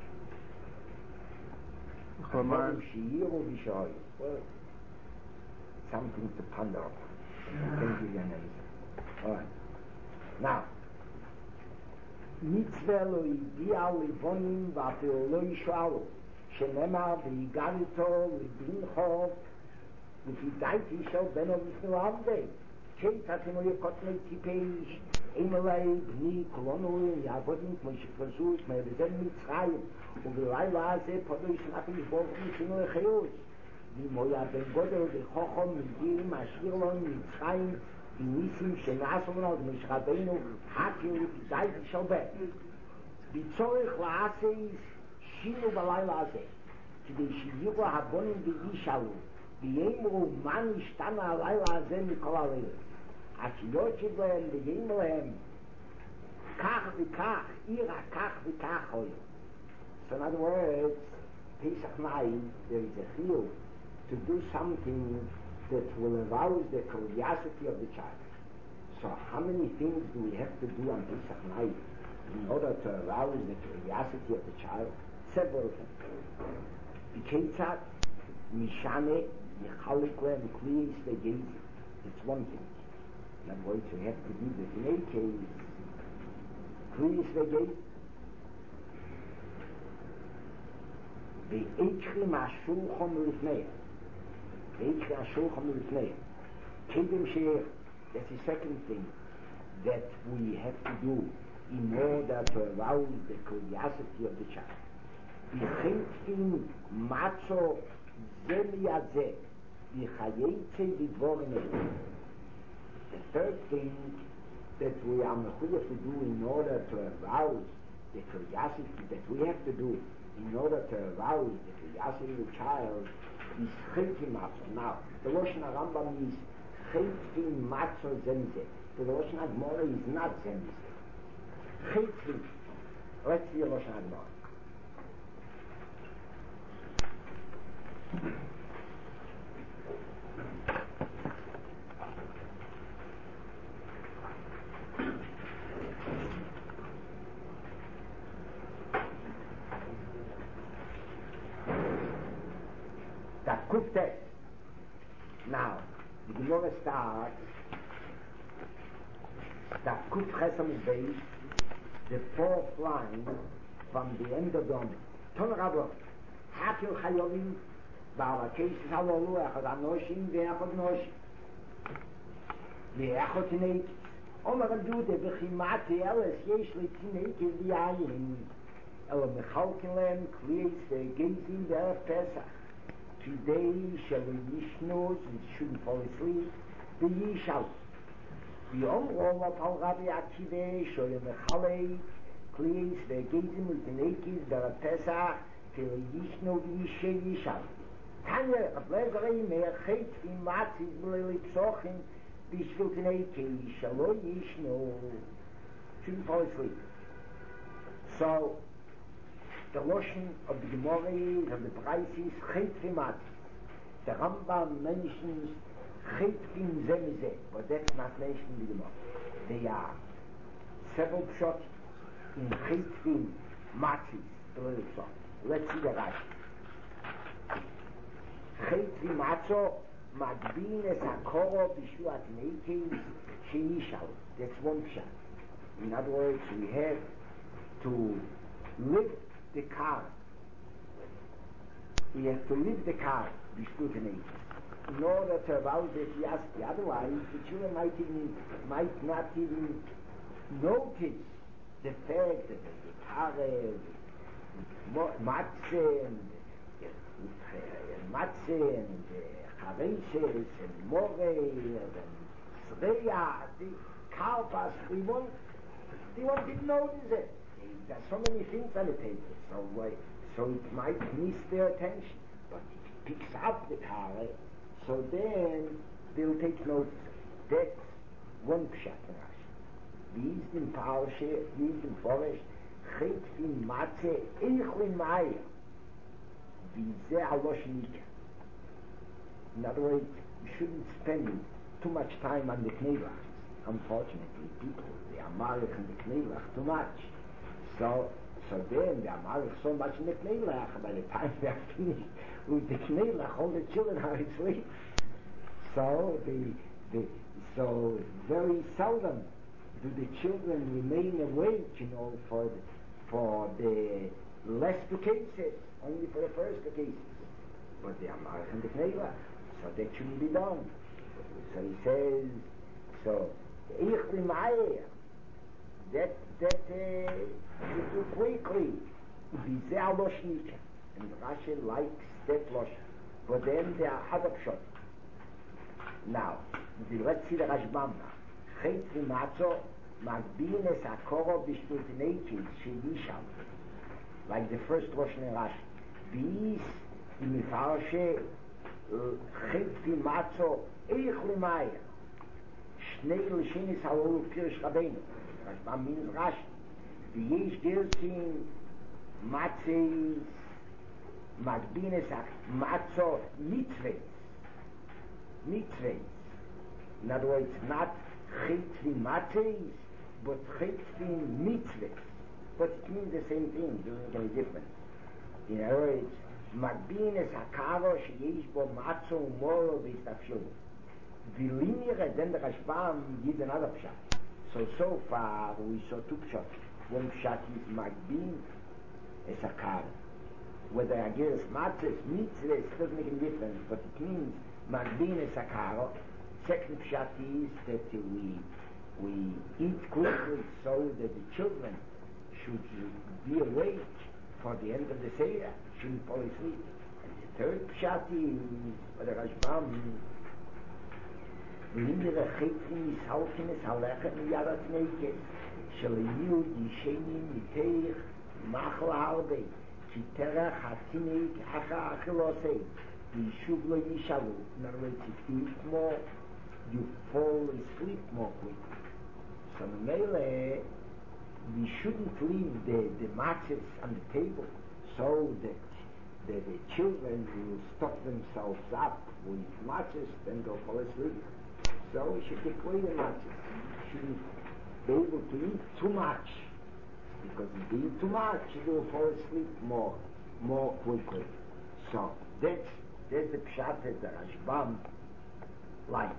She'iru B'Shahayu. Well, something to ponder upon. I can't give you an answer. All right. Now, Mitzvah lo yidia livonim v'afil lo yishalu shenemar v'yigarito libincho v'yidaiti shel beno v'chnu avdei keit hatimo yekotnei tipeish Emelei bni kolonu yabodim כמו שכבשו את מרדן מצרים ובלילה הזה פדו ישנפי ישבור ומשנו לחיות ומויה בן גודל וחוכם מגיעים אשיר לו מצרים וניסים שנעשו לנו ומש רבינו חכי די תשלבה בצורך לעשי שינו בלילה הזה כדי שיהיו הבונים וישאלו ויאמרו מה נשתנה הלילה הזה מכל הלילה התיות שבהם ויאמרו להם כך וכך, עירה כך וכך הוי. So in other words, Pesach night, there is a chiyuv to do something that will arouse the curiosity of the child. So how many things do we have to do on Pesach night in order to arouse the curiosity of the child? Several things. B'keitzat, mishane, yichalik lehem kliyis v'geizi. It's one thing. In other words, we have to give the Bnei kliyis v'geizi. Ve'ekrim ha'shulchan l'ifnei. Ve'ekrim ha'shulchan l'ifnei. Kedem she'er. That's the second thing that we have to do in order to arouse the curiosity of the child. V'cheitzin matzo ze miyadze. V'chayetze v'dvorim elim. The third thing that we are mechuyev to do in order to arouse the curiosity that we have to do in order to arouse the curiosity of the child is cheitzin matzo. Now, the Lashon HaRambam is cheitzin matzo zemze. The Lashon HaGemara is not zemze. Cheitzin. Let's see the Lashon HaGemara. Kuftes. Now, the Gemara starts that Kuf Chesam Beis, the fourth line from the end of the Omer. Ton Rabban, Hakil Chayovim, Ba'alakeis Halolu, Echad Anoshim, Ve'echad Noshim. Ve'echad Tineik. Omer Adude, V'chimati Eles, Yesh Li Tineik, V'yayin. Ela Mechalkin Lem, Kliyis, Ve'gezim, Ve'er Pesach. Today shall we yishnos, we shouldn't fall asleep, the yishal. The omrov of Rabbi Akiva, shoye mechalei, kliyis, ve'gezim, u'tenekis, be'apesach, till yishno v'yishe yishal. Tanya, ablezarei me'achet, v'matzis, b'leli psochim, b'shvil tenekis, shalo yishno, shouldn't fall asleep. So, the Lashon of the Gemara of the Price is Chet V'mat. The Rambam mentions Chet V'im Zemizeh, but that's not mentioned in the Gemara. There are several pshat in Chet V'im Matzis. Let's see the Rashi. Chet V'matzo Madbin es HaKoro B'shu Atneikis She'ishal. That's one pshat. In other words, we have to lift the car. We have to leave the car, bishtu tenei. in order to allow the fiasco. Otherwise, the children might not even notice the fact that the Tare, Matzeh, and Chareses, and Morel, and Sreya, the Karpas, they won't even notice it. There's so many things on the table, so it might miss their attention. But it picks up the Tare, so then they'll take notice. That's one pshat in Rashi. Wie ist in Parashe, wie ist in Forest, Chet fin Matze, Eichlin Maya. Wie sehr Aloshnika. In other words, you shouldn't spend too much time on the Knelach. Unfortunately, people, they are married in the Knelach too much. So then they are married so much in the Knelach, by the time they are finished with the Knelach, all the children are asleep. So so very seldom do the children remain awake, for the less cases, only for the first cases. But they are married in the Knelach, so that shouldn't be done. So he says, so Ich Limayer, that you do quickly, wie sehr Loshnika. And Rashi likes that Losh. But then there are other pshat. Now, let's see the Rashbam now. Chet Limatzo, Magbines Akoro Bishtutinekis, Shedisham. Like the first Losh in Rashi. Bis, in Mifarashe, Chet Limatzo, Ich Limayer. Schnei Lishinis Halolu Pirish Rabbeinu. Rashbam means Rashi. V'yesh Gersin Matzes Magbines Matzo Mitzvahs. In other words, not Chitvin Matzes, but Chitvin Mitzvahs. But it means the same thing, it doesn't make any difference. In other words, Magbines Hakaro Sheyesh Bo Matzo Umoro V'istafshu. V'linire, then the Rashbam gives another pshat. So far we saw two pshat. One pshat is Magbin es Hakaro. Whether I give us matzahs, mitzvahs, doesn't make any difference, but it means Magbin es Hakaro. Second pshat is that we eat quickly so that the children should be awake for the end of the Seder, shouldn't fall asleep. And the third pshat is, by the Rashbam, V'lindere Chetrim Yishalkin es Halechem Yarat Neikes Shel Yiyu Yishenim Yiteich Machal Harbe Ki Terach HaTineik Acha Achilosei Yishuv Lo Yishalu. In other words, if you eat more, you fall asleep more quickly. So Mele, we shouldn't leave the matzahs on the table so that the children will stop themselves up with matzahs, then they'll fall asleep. So we should take away the matzahs. We shouldn't be able to eat too much, because if you eat too much, you will fall asleep more quickly. So that's the pshat that the Rashbam likes.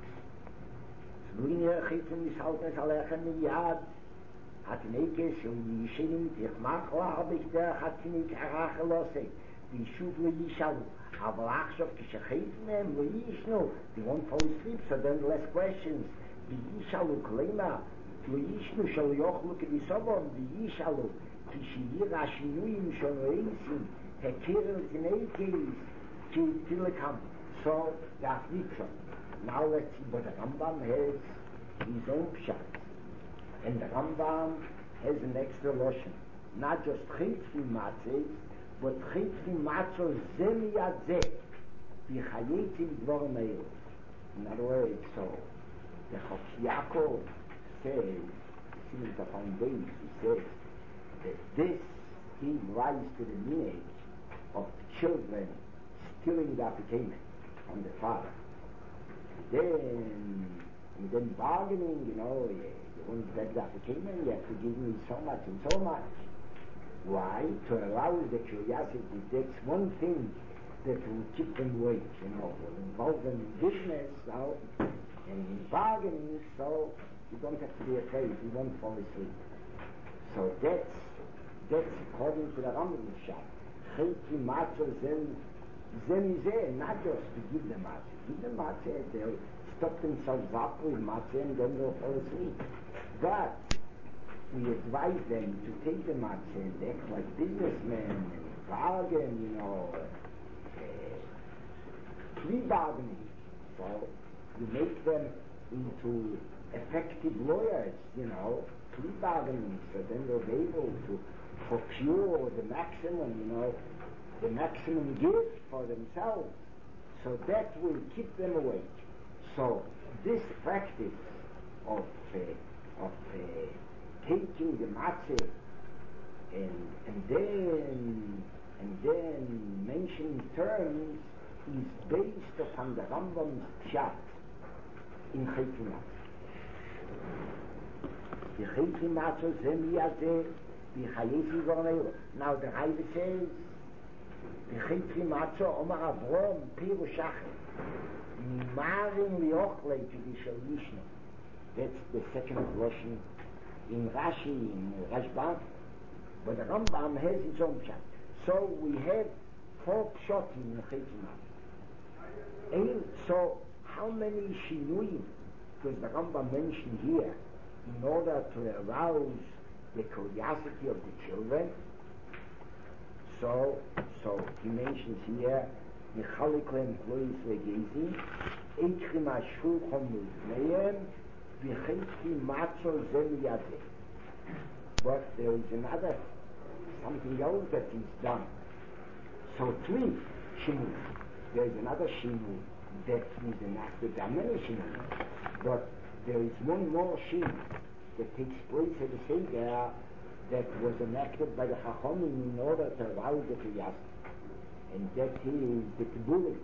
V'linir chitzim yishaltes alechem miyad hatnekes shel yishenim tichmach la'abik derech hatnik harachelosei v'yishuv le'yishalu. אבל עכשיו כשחייבים מהם לא ישנו, they won't fall asleep, so then less questions. וישאלו כלימה, לא ישנו שלא יאכלו כבסובון, וישאלו, כשיהיה השינויים שנועסים, הכירם תנאיקס, כתילקם. So, that's Yitzhak. Now let's see, but the Rambam has his own pshat. And the Rambam has an extra lotion. Not just Chitzvi Matzeh, but Chitzvi Matzo Zem Yad Zeh, V'chayetim Dvar Meir. In other words, so, the Chok Yaakov says, see the foundation, he says, that this gives rise to the minhag of children stealing the application from the father. And then bargaining, you want to get the application, you have to give me so much and so much. Why? To arouse the curiosity. That's one thing that will keep them awake, will involve them in business, and in bargaining, so you don't have to be afraid, you won't fall asleep. So that's according to the Rambam Shah. Chetzi Matzo Zen Them is there, not just to give them matzah. Give them matzah, they'll stop themselves up with matzah and then they'll fall asleep. But we advise them to take the matzah and act like businessmen and bargain, plea-bargaining. So you make them into effective lawyers, plea-bargaining, so then they'll be able to procure the maximum, the maximum gift for themselves. So that will keep them awake. So this practice of taking the matzah and then mentioning terms is based upon the Rambam's pshat in Chayei Matzah. The Chayei Matzah zemiyazeh b'chayesi vorneiro. Now the Rebbe says the Chayei Matzah Omar Avrom Piru Shachem Mimarim liochle Judicial Yishno. That's the second version in Rashi, in Rashbam, but the Rambam has its own pshat. So we have 4 pshat in the Chayei Matzah. So how many shinuyim does the Rambam mention here in order to arouse the curiosity of the children? So he mentions here Michalik employees v'gezim Eichim ha'shulchan l'vneihem v'chayei matzah zemiyazeh. But there is something else that is done. So 3 shinui. There is another shinui that is enacted. There are many shinui, but there is one more shinui that takes place at the Seder that was enacted by the Chachamim in order to arouse the curiosity, and that is the Tiburim.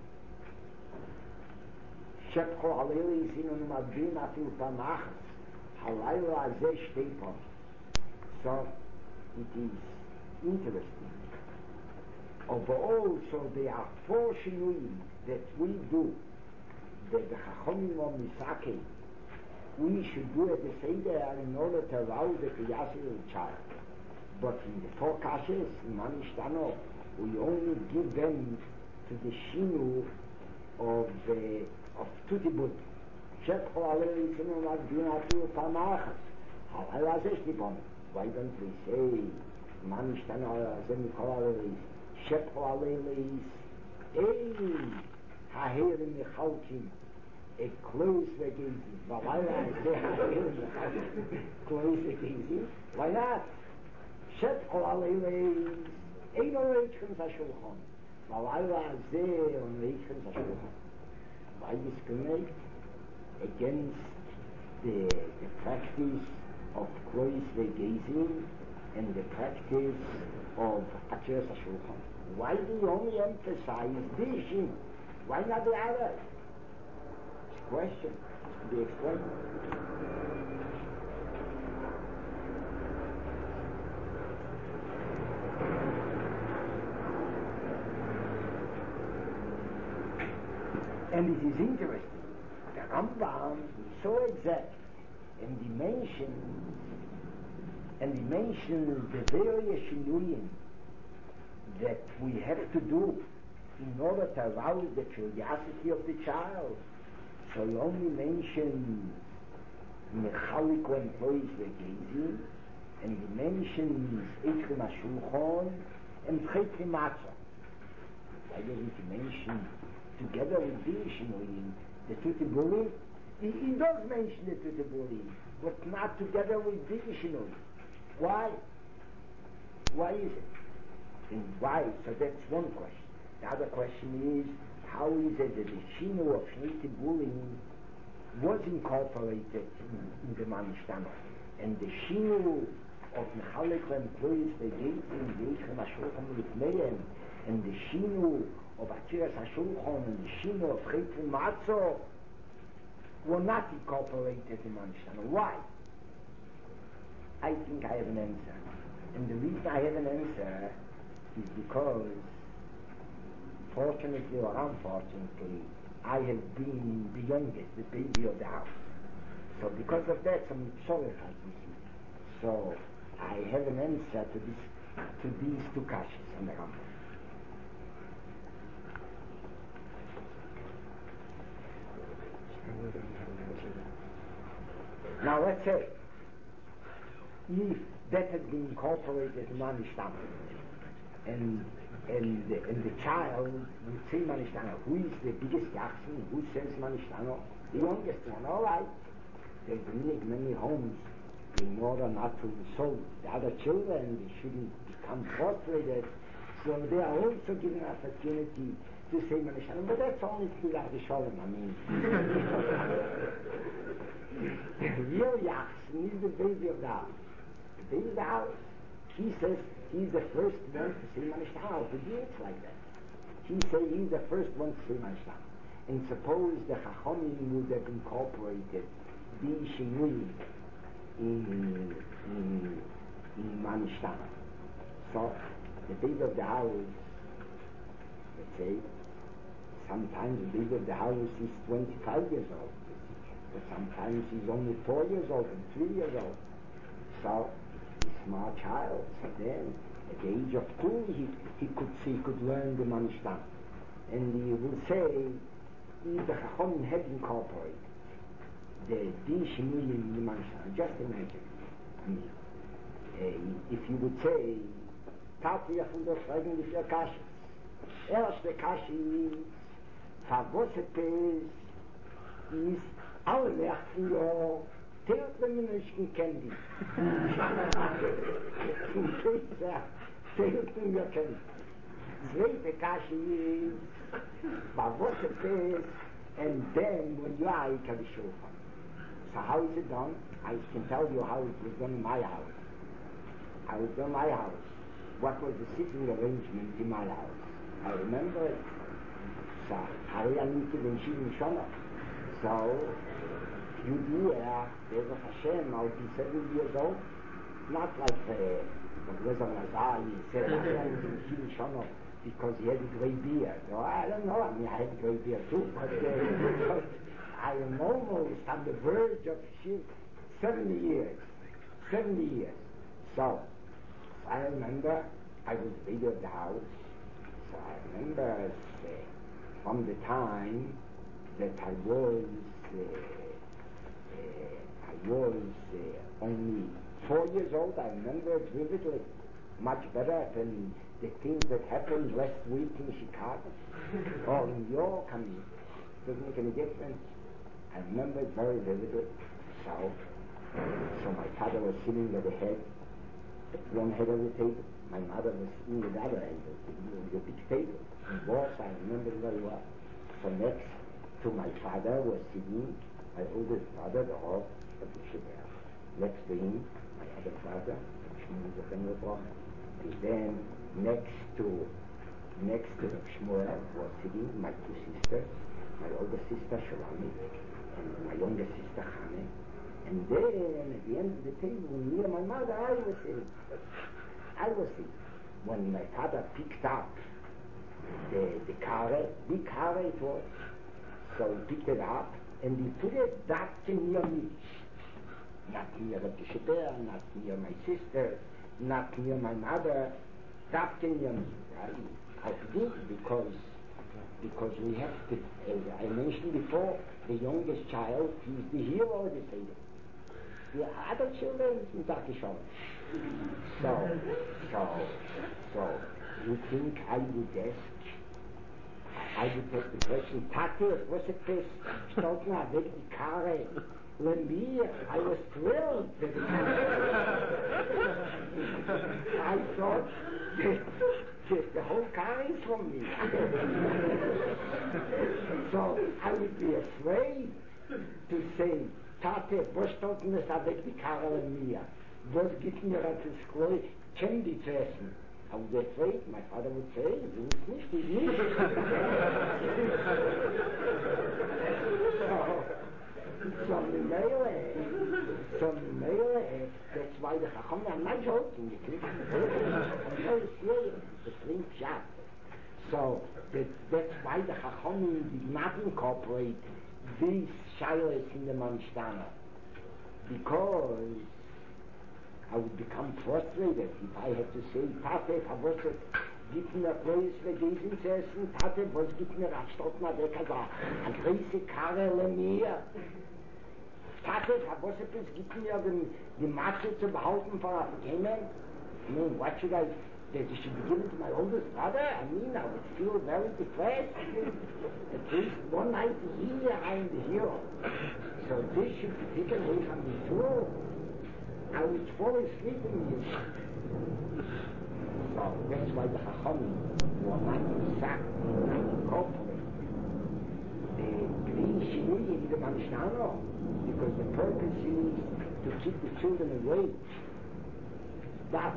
Shepcho Haleli Sinun Mabin Afil Pamachas Halayla Azeh Shtei Pam. So it is interesting. Overall, so there are 4 shinuyim that we do, that the Chachamim of Misake, we should do at the Seder in order to arouse the curiosity of the child. But in the 4 kashes, in Manishtano, we only give them to the shinu of Tutibut. Shepcho Alei Sinu Magdina Tu Pamachas. Halayla Azeh Shtei Pam. Why don't we say Manishtano Zemikol Alei Shepcho Alei Ein Haherim Mechalkim a close v'gezim. Valayla Azeh Haherim Mechalkim close v'gezim. Why not? Shepcho Alei Ein Oreichim Zashulchan. Valayla Azeh Oreichim Zashulchan. Why discriminate against the practice of close v'gezim and the practice of Atzeres HaShulchan? Why do you only emphasize this shin? Why not the other? It's a question. It's to be explained. And it is interesting. The Rambam is so exact, and he mentions the various shinuyim that we have to do in order to arouse the curiosity of the child. So he only mentions Mechalik employees v'gezim, and he mentions Eichim HaShulchan and Chayei Matzah. Why doesn't he mention together with these shinuyim the Tutiburim? He does mention the Tutiburim, but not together with these shinuyim. Why? Why is it? And why? So that's one question. The other question is, how is it that the shinu of Shnei Tiburim was incorporated in the Manishtana, and the shinu of Mechalek employees v'gezim v'Eichim HaShulchan l'fneihem, and the shinu of Atzeres HaShulchan and the shinu of Chayei Matzah were not incorporated in Manishtana? Why? I think I have an answer. And the reason I have an answer is because, fortunately or unfortunately, I have been the youngest, the baby of the house. So because of that, some sorry has been. So I have an answer to these 2 kashas on the Rambam. Now let's say, if that had been incorporated in Manishtana, and the child would say Manishtana, who is the biggest Yachsin, who says Manishtana? The youngest one, all right. They bring many homes in order not to insult the other children, they shouldn't become frustrated. So they are also given an opportunity to say Manishtana, but that's only to the Shalom, I mean. The real Yachsin is the baby of the house. The baby of the house, he says he's the first one to say Manishtana. The it's like that. He says he's the first one to say Manishtana. And suppose the Chachamim would have incorporated the Shinui in Manishtana. So the baby of the house, let's say, sometimes the baby of the house is 25 years old, but sometimes he's only 4 years old and 3 years old. So he's a small child. So then, at the age of 2, he could learn the Manishtana. And he will say, if the Chachamim had incorporated the Shinui in the Manishtana, just imagine. I mean, if you would say, Tatya von der Schreiben with your Kashes. Erste Kasche ist, Verwossetes ist, alle Nächten Jahr, Teltenmenschen kennen die. Teltenmenschen kennen die. Zweite Kasche ist, Verwossetes, and then when you are, you can be sure. So how is it done? I can tell you how it was done in my house. I was done in my house. What was the sitting arrangement in my house? I remember it. So, Hari Aniki Ben Shivim Shona. So, there's a Hashem, I'll be 7 years old. Not like the Reza Nazar, he said Hari Aniki Ben Shivim Shona because he had a gray beard. So, I don't know, I mean, I had a gray beard too, but I am almost on the verge of 70 years. 70 years. So, I remember I was the baby of the house, so I remember from the time that I was only 4 years old. I remember it vividly, much better than the things that happened last week in Chicago or in New York. I mean, it doesn't make any difference. I remember it very vividly. So my father was sitting at the head, one head of the table. My mother was sitting at the other end of the big table. In Warsaw, I remember it very well. So next to my father was sitting my oldest brother, the Rav of the Shebel. Next to him, my other brother, Shmuel Zechenrebroch. And then next to Shmuel was sitting my two sisters, my older sister Shalomit and my younger sister Hane. And then at the end of the table, near my mother, I was sitting. When my father picked up the kare, big kare it was, so he picked it up and he put it back near me. Not near the Shebel, not near my sister, not near my mother, back near me. I did because we have to, as I mentioned before, the youngest child is the hero of the table. The other children in Takishon. So you think I would ask the question, Tate, was it this? Stockna, weg die Karre. When me, I was thrilled with the Karre. I thought, the whole car is from me. So I would be afraid to say, Tate, was stocken es avec die Karre in mir? Was gibt mir das Skoi, Candy zu essen? I was afraid, my father would say, du bist nicht, ich nicht. So Mele, that's why the Chacham, I'm not joking, I'm very serious, the slim shot. So that's why the Chacham did not incorporate these shilas in the Manishtana, because I would become frustrated if I had to say, Tate, gibt mir Preis für diesen zu essen, Tate, was gibt mir ein Stockner, der kann sagen, eine große Karre mir. Tate, was gibt mir die Masse zu behalten von Afrikanern? I mean, what should I, that you should be given to my oldest brother? I mean, I would feel very depressed. At least one night a year I'm the hero. So this should be taken away from me too. I would fall asleep in you. So that's why the Chachamim were not exact and incorporate the Green Shinui in the Manishtano, because the purpose is to keep the children awake. But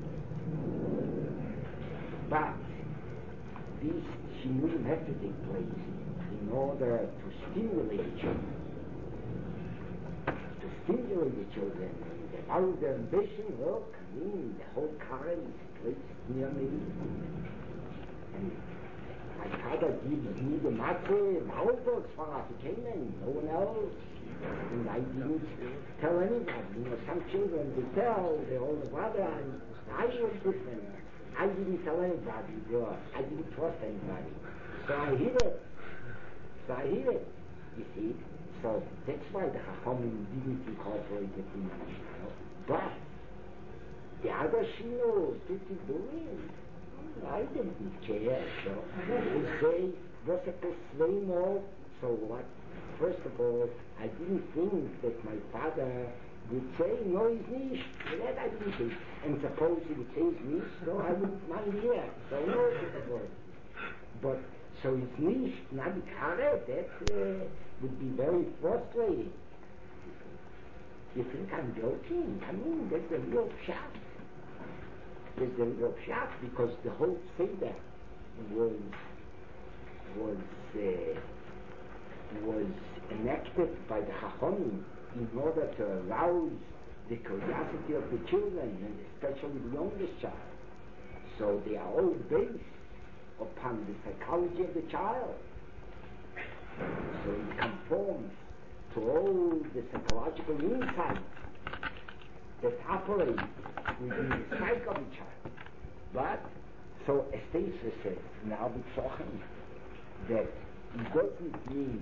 these Shinuim have to take place in order to stimulate the children. To stimulate the children and allow their ambition, look, I mean, the whole car is placed near me. And my father gives me the matzah, Maulbox from Afrikaner, no one else. And I didn't tell anybody. You know, some children, they tell their older brother, and I was different. I didn't tell anybody, bro. I didn't trust anybody. So I hid it. You see? So that's why the Chachamim didn't incorporate it in the Mishnah. But the other Shinos, did he do it? I didn't care. So they say, what's a Pesvemo? So what? First of all, I didn't think that my father would say, no, he's nicht. That I didn't think. And suppose he would say he's nicht, so I wouldn't mind here. So no, but so it's nicht, not the carrot. That would be very frustrating. You think I'm joking? I mean, that's a real shock. That's a real shock, because the whole Seder was enacted by the Chachamim in order to arouse the curiosity of the children, and especially the youngest child. So they are all based upon the psychology of the child. So it conforms to all the psychological insights that operate within the psyche of the child. But, so Estesa said in Albert Sochem, that it doesn't mean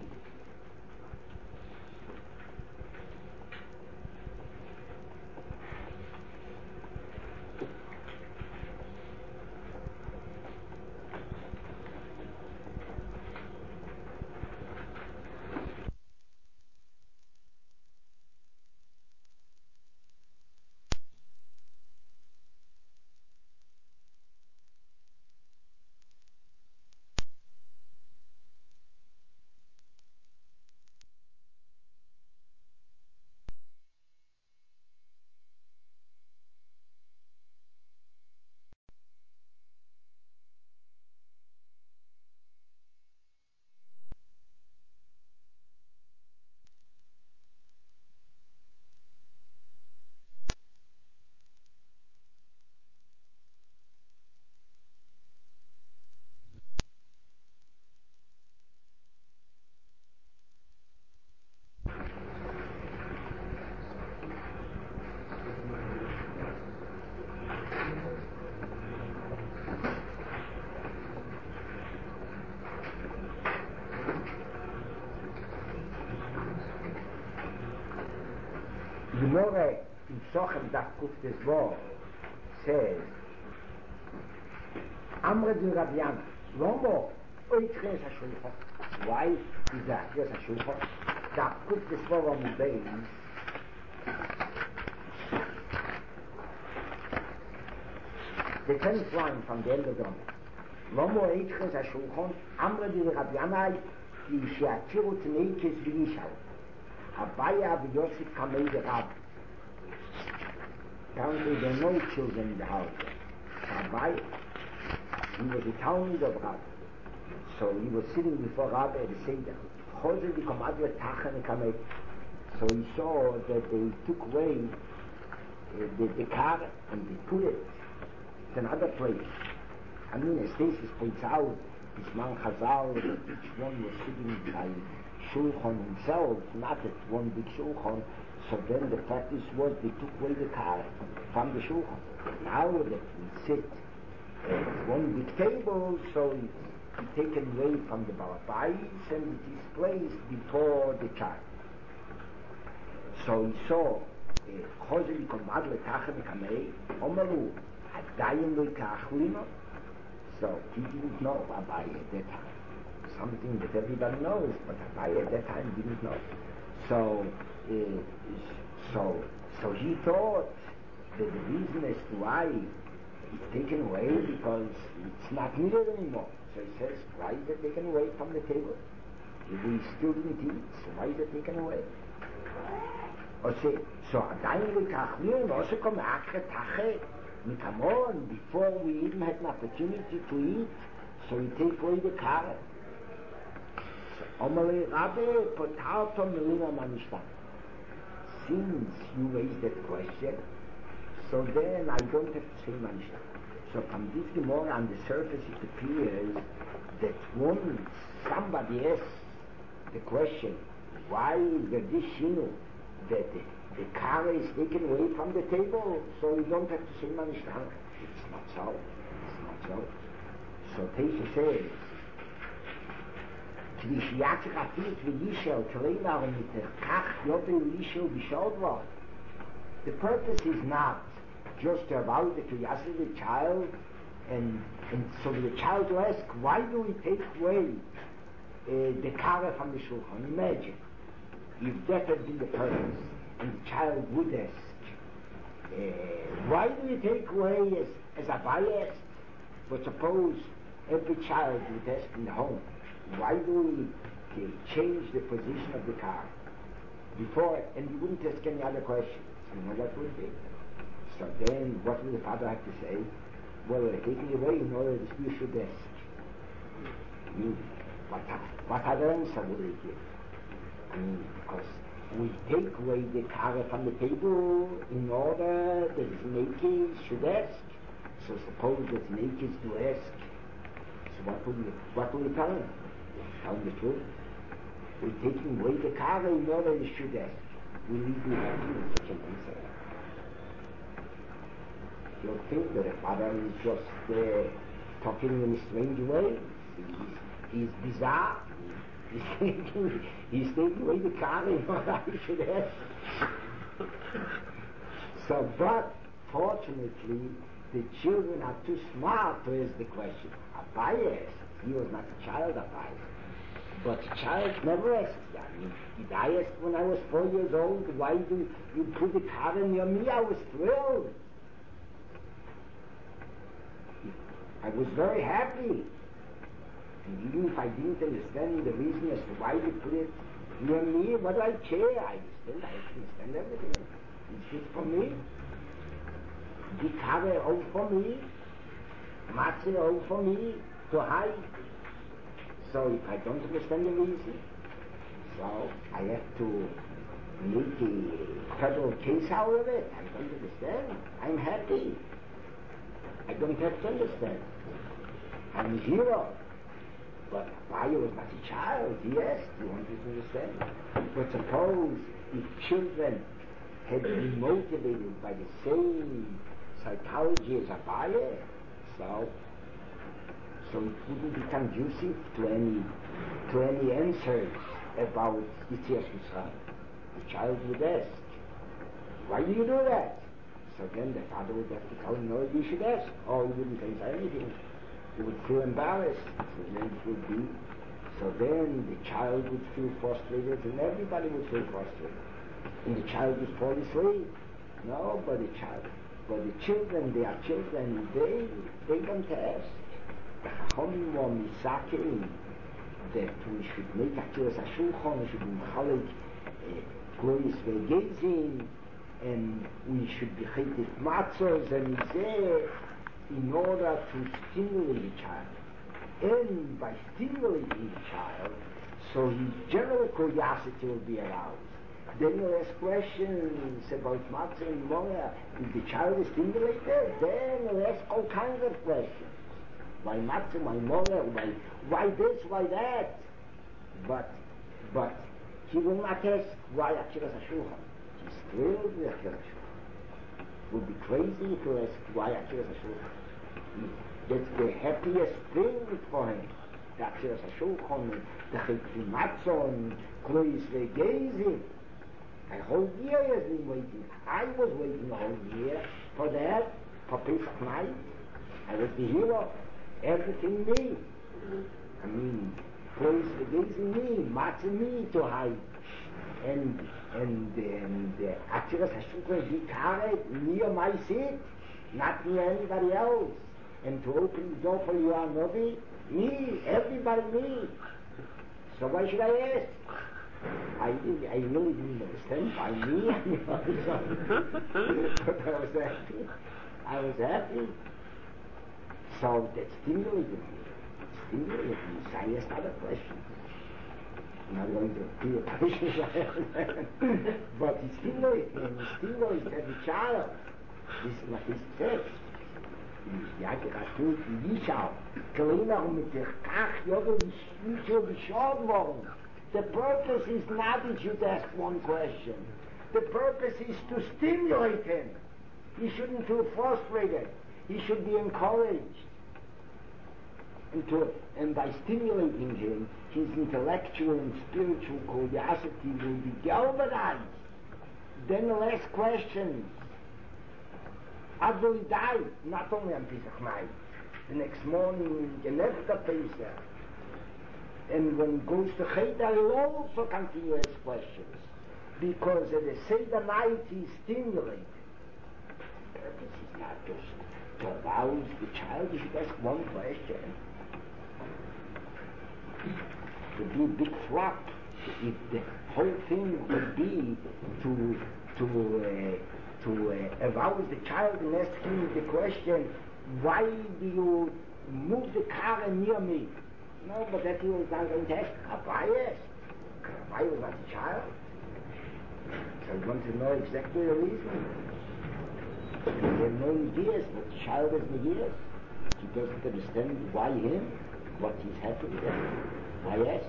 Gemara in Sochem Daf Kuf Tesvo says, Amre de Rabiana, Lomo, Oitres HaShulchan. Why is that? Yes, HaShulchan. Daf Kuf Tesvo on the base. The 10th line from the end of the Rambam. Lomo Oitres HaShulchan, Amre de Rabiana, Yishachiru Tneikes V'Yishal. Abaya Yosef Kamei the Rab. Apparently there are no children in the house. Abaya, he was a Talmud of Rab. So he was sitting before Rabbi at the Seder. So he saw that they took away the car and they put it to another place. I mean, as Stasis points out, this man Chazal, each one was sitting by Shulchan himself, not at one big Shulchan. So then the practice was they took away the car from the Shulchan. Now that we sit It's one big table, so it's taken away from the Balabais and it is placed before the child. So he saw Chosel Komad Letachem Kamei Omaru Hadayim Lekachlino. So he didn't know Abai at that time. Something that everybody knows, but Abai at that time didn't know. So he thought that the reason as to why it's taken away because it's not needed anymore. So he says, why is it taken away from the table? If we still didn't eat, so why is it taken away? So come on, before we even had an opportunity to eat, so we take away the carrot. Since you raised that question, so then I don't have to say Manishta. So from this Gemara on the surface it appears that once somebody asks the question, why the Dishinu, that the car is taken away from the table, so you don't have to say Manishta. It's not so. It's not so. So Teisha says, the purpose is not just to allow the curiosity of the child, and so the child will ask, why do we take away the kara from the shulchan? Imagine, if that had been the purpose, and the child would ask, why do we take away as a bias? But suppose every child would ask in the home, why do we change the position of the car before, and you wouldn't ask any other questions? You know what would be? So then what will the father have to say? Well, they're taking away in order that you should ask. I mean, what other answer will they give? I mean, because we take away the car from the table in order that the naked should ask. So suppose that the naked do ask. So what will you tell him? Tell him the truth. We're taking away the car in order they should ask. We leave you with such an answer. You think that the father is just talking in a strange way? He's bizarre. He's taking away the car in order I should ask. So, but fortunately, the children are too smart to ask the question. Abai asked. He was not a child, Abai. But the child never asked that. I mean, did I ask when I was 4 years old, why do you put the car in your knee? I was thrilled. I was very happy. And even if I didn't understand the reason as to why you put it near me, what do I care? I understand everything. It's good for me. The car all for me. Matzah all for me to hide. So if I don't understand the reason, so I have to make a federal case out of it. I don't understand. I'm happy. I don't have to understand. I'm a hero. But Abaye was not a child. He asked, he wanted to understand. But suppose if children had been motivated by the same psychology as Abaye, so it wouldn't be conducive to any answers about Yetzias Mitzrayim. The child would ask, why do you do that? So then the father would have to tell him, no, you should ask. Or he wouldn't answer anything. He would feel embarrassed. So then it would be. So then the child would feel frustrated and everybody would feel frustrated. And the child would fall asleep. No, but the children, they are children, they don't ask. The Chachamim were misakein that we should make Akiras HaShulchan, we should be Mechalek Gloris Vegezin, and we should be Chetif Matzos and Izeh in order to stimulate the child. And by stimulating the child, so his general curiosity will be aroused. Then he'll ask questions about Matzah and Morah. If the child is stimulated, then he'll ask all kinds of questions. Why Matzah, why Morah, why this, why that? But he will not ask why Akiras HaShulchan. He's thrilled with Akiras HaShulchan. It would be crazy if he asked why Akiras HaShulchan. That's the happiest thing for him. That's just a shulchan, the chiklimatzon, klois vegezi. A whole year has been waiting. I was waiting a whole year for that, for Pesach night. I was the hero. Everything me. I mean, klois vegezi me, matzah me to hide. And Atziras HaShulchan, die Kare, near my seat, not near anybody else. And to open the door for you are Novi, me, everybody me. So why should I ask? I really didn't understand why me. But I was happy. So that stimulated me. So I asked other questions. I'm not going to be a patient, but he stimulated every child. This is what he said. Ja, gerasselt wie Yishau. Kleiner mit der Kach, Jodel, wie schon geschaut worden. The purpose is not that you ask one question. The purpose is to stimulate him. He shouldn't feel frustrated. He should be encouraged. And by stimulating him, his intellectual and spiritual curiosity will be galvanized. Then less questions. Until he died, not only on Pesach night, the next morning, and after Pesach. And when he goes to Cheder, he'll also continue his questions. Because at the Seder night, he's stimulated. The purpose is not just to arouse the child. You should ask one question. It would be a big flop if the whole thing would be to arouse the child and ask him the question, why do you move the car near me? No, but that he was not going to ask. Abai asked. Abai was not a child. So he wanted to know exactly the reason. He had no ideas, but the child has no ideas. He doesn't understand why him, what he's happy with him. Why ask?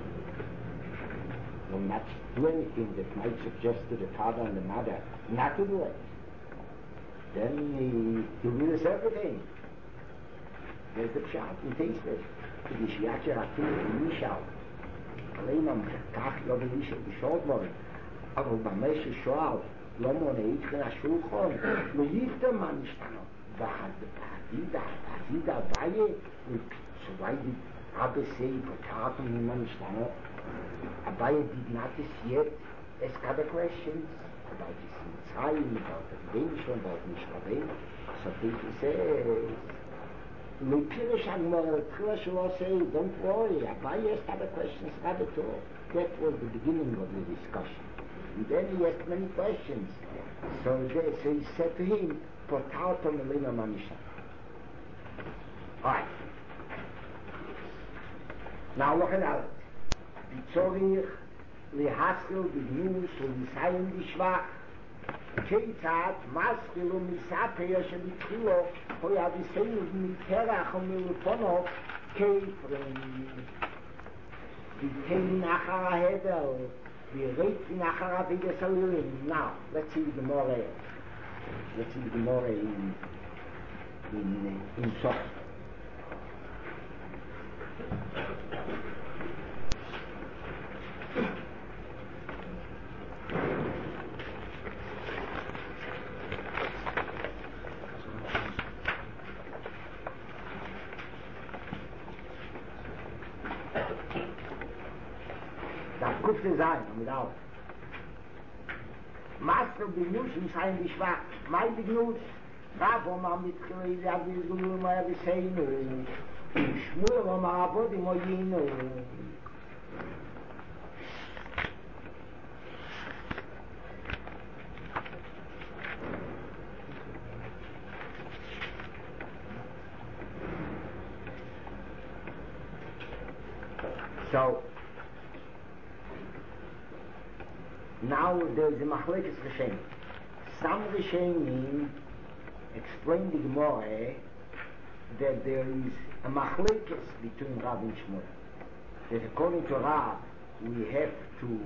Will not do anything that might suggest to the father and the mother not to do it. Then he reads everything. There's the pshat, he takes it. Die Shiacher hat viel in Yishau. Allein am Kach, ja, der Yishau geschaut worden. Aber beim Meshe Shoal, Lomo ne Yitzchen HaShulchan, lo yifte man nicht an. Hadida Vaye, und soweit die ABC verkarten, wie man nicht an. Abaye did not yet ask other questions about his Mitzrayim, about the Redemption, about Mishpaveh. So people say, Pirish Agmar, don't worry, Abaye asked other questions, Rabbi too. That was the beginning of the discussion. And then he asked many questions. So he said to him, Potartom Elena Manisha. Alright. Now look at that. Bitzorich, Lehaskel, Bignus, Lisayim, Bishvach. Keitzat, Maskil, Misapeya, Shebitchilo, Hoyadisenu, Miterach, Milupono, Keifrim. Vitein Achara Hedel, Vireit Nachara Vigesalirim. Now, let's see the Gemara. Let's see the Gemara in Sof. Kufte sein, mit auf. Master Bignus, Misayim Bishvach, Mai Bignus, Ravo ma mit Chilei, Aviz Gulur ma Yaviseinu, Shmuel ma Avodim Oyinu. So, now there's a machlekes Rishonim. Some Rishonim explain the Gemara that there is a machlekes between Rav and Shmuel. That according to Rav, we have to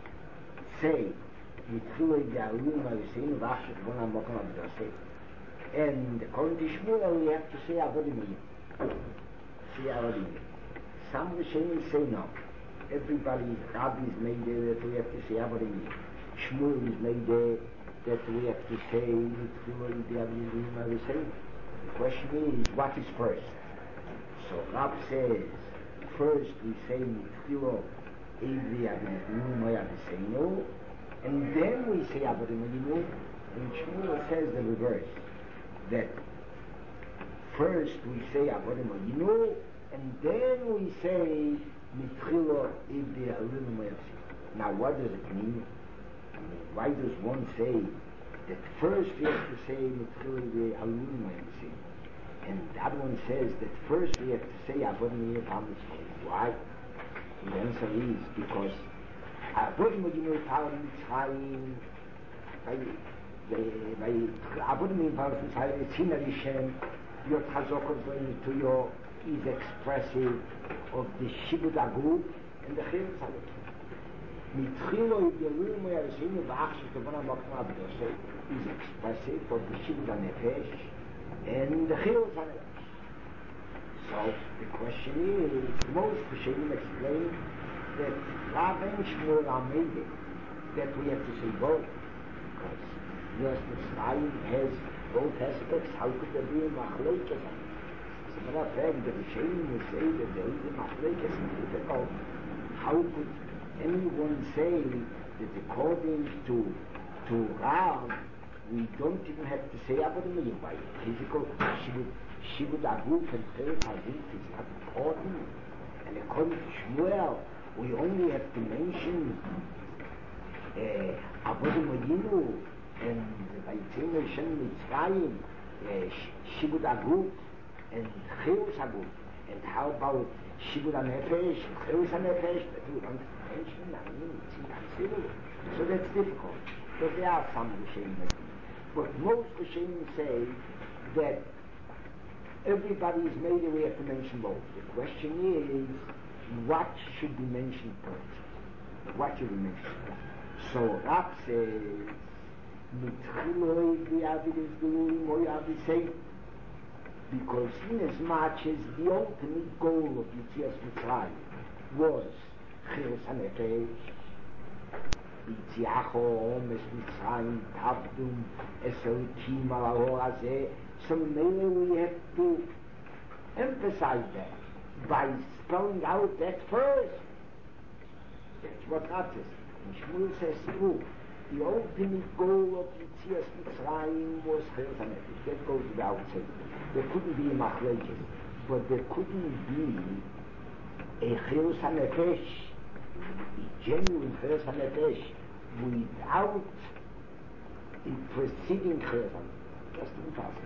say, And according to Shmuel, we have to say Avodim Hayim. Say Avodim Hayim. Some Rishonim say no. Everybody, Rabbi is made there that we have to say Avodim Hayim. Shmuel is made there that we have to say Nitchilo Idi Avodim Hayim. The question is, what is first? So Rab says, first we say Nitchilo Idi Avodim Hayim, and then we say Avodim Hayim. And Shmuel says the reverse. That first we say Avodim Hayim, and then we say Mitchilo Ibdi Alulim Hayim. Now what does it mean? Why does one say that first we have to say Mitchilo Ibdi Alulim Hayim, and the other one says that first we have to say Avodim Hayim? Why? And the answer is because Avodim Hayim by Avodim Hayim, it's in addition, your Chazokot going to your is expressive of the Shibud Aguf and the Chilus Aguf. Mitchilo Yidelu Moyarishim V'achshit Tavona Mokma B'dosei is expressive of the Shibud HaNefesh and the Chilus HaNefesh. So the question is, most Rishonim explain that Rav and Shmuel are made that we have to say both, because Yos Mitzrayim has both aspects. How could there be a machlokes? As a matter of fact, the Rishonim will say that there is a machlokes in difficult. How could anyone say that according to Rav, we don't even have to say Avodim Hayim? By physical Shibud Aguf and Chilus Aguf is not important. And according to Shmuel, we only have to mention Avodim Hayim and Vayitzim Hashem Mitzrayim, Shibud Aguf and Chilus Aguf. And how about Shibud HaNefesh, Chilus HaNefesh, that we don't mention? I mean, it's inconceivable. So that's difficult. So there are some Rishonim that do. But most Rishonim say that everybody is made that we have to mention both. The question is, what should be mentioned first? What should be mentioned first? So Rab says, because inasmuch as the ultimate goal of Yetzias Mitzrayim was Chilus HaNefesh, Yitziacho Omes Mitzrayim Tavdum Esokim Al Ha'or Hazeh, so mainly we have to emphasize that by spelling out that first. That's what Rab says. And Shmuel says, true. The ultimate goal of Yetzias Mitzrayim was Chilus HaNefesh. That goes without saying. There couldn't be a machlokes, but there couldn't be a Chilus HaNefesh, a genuine Chilus HaNefesh, without a preceding Chilus HaNefesh. Just impossible.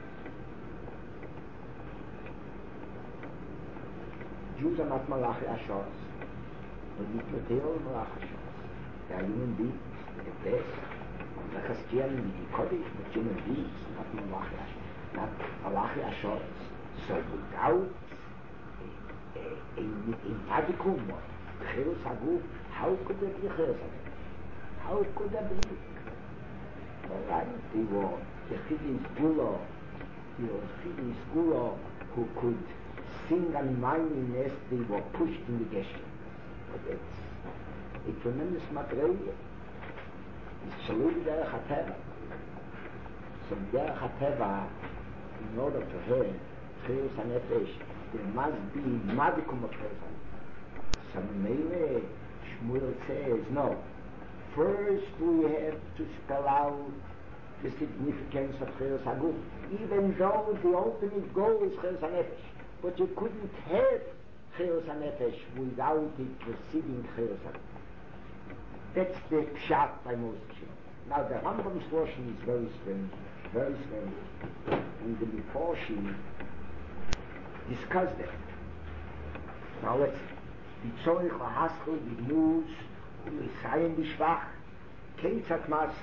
Jews are not Malachi Ashos, but not material Malachi Ashos. They are human beings. The best, the Christian, the Kodesh, but human beings, not Malachi Ashos, not Malachi Ashos. So without a magical one, Chilus Aguf, how could there be Chilus Aguf? How could there be? All right, they were the Chidin Skula, who could sing and mime as they were pushed in the gesture. But that's a tremendous material. It's Shalom Derech HaTeva. So Derech HaTeva, in order to have Chilus HaNefesh, there must be Madikum of Chilus HaNefesh. So Mele, Shmuel says, no. First we have to spell out the significance of Chilus Aguf, even though the ultimate goal is Chilus HaNefesh. But you couldn't have Chilus HaNefesh without the preceding Chilus Aguf. That's the pshat by most Jews. Now the Rambam's version is very strange, and the Meforshim discuss that. Now let's see. Die Zorich Haskell, die Gnus, U'Isayim Bishvach, Keitzat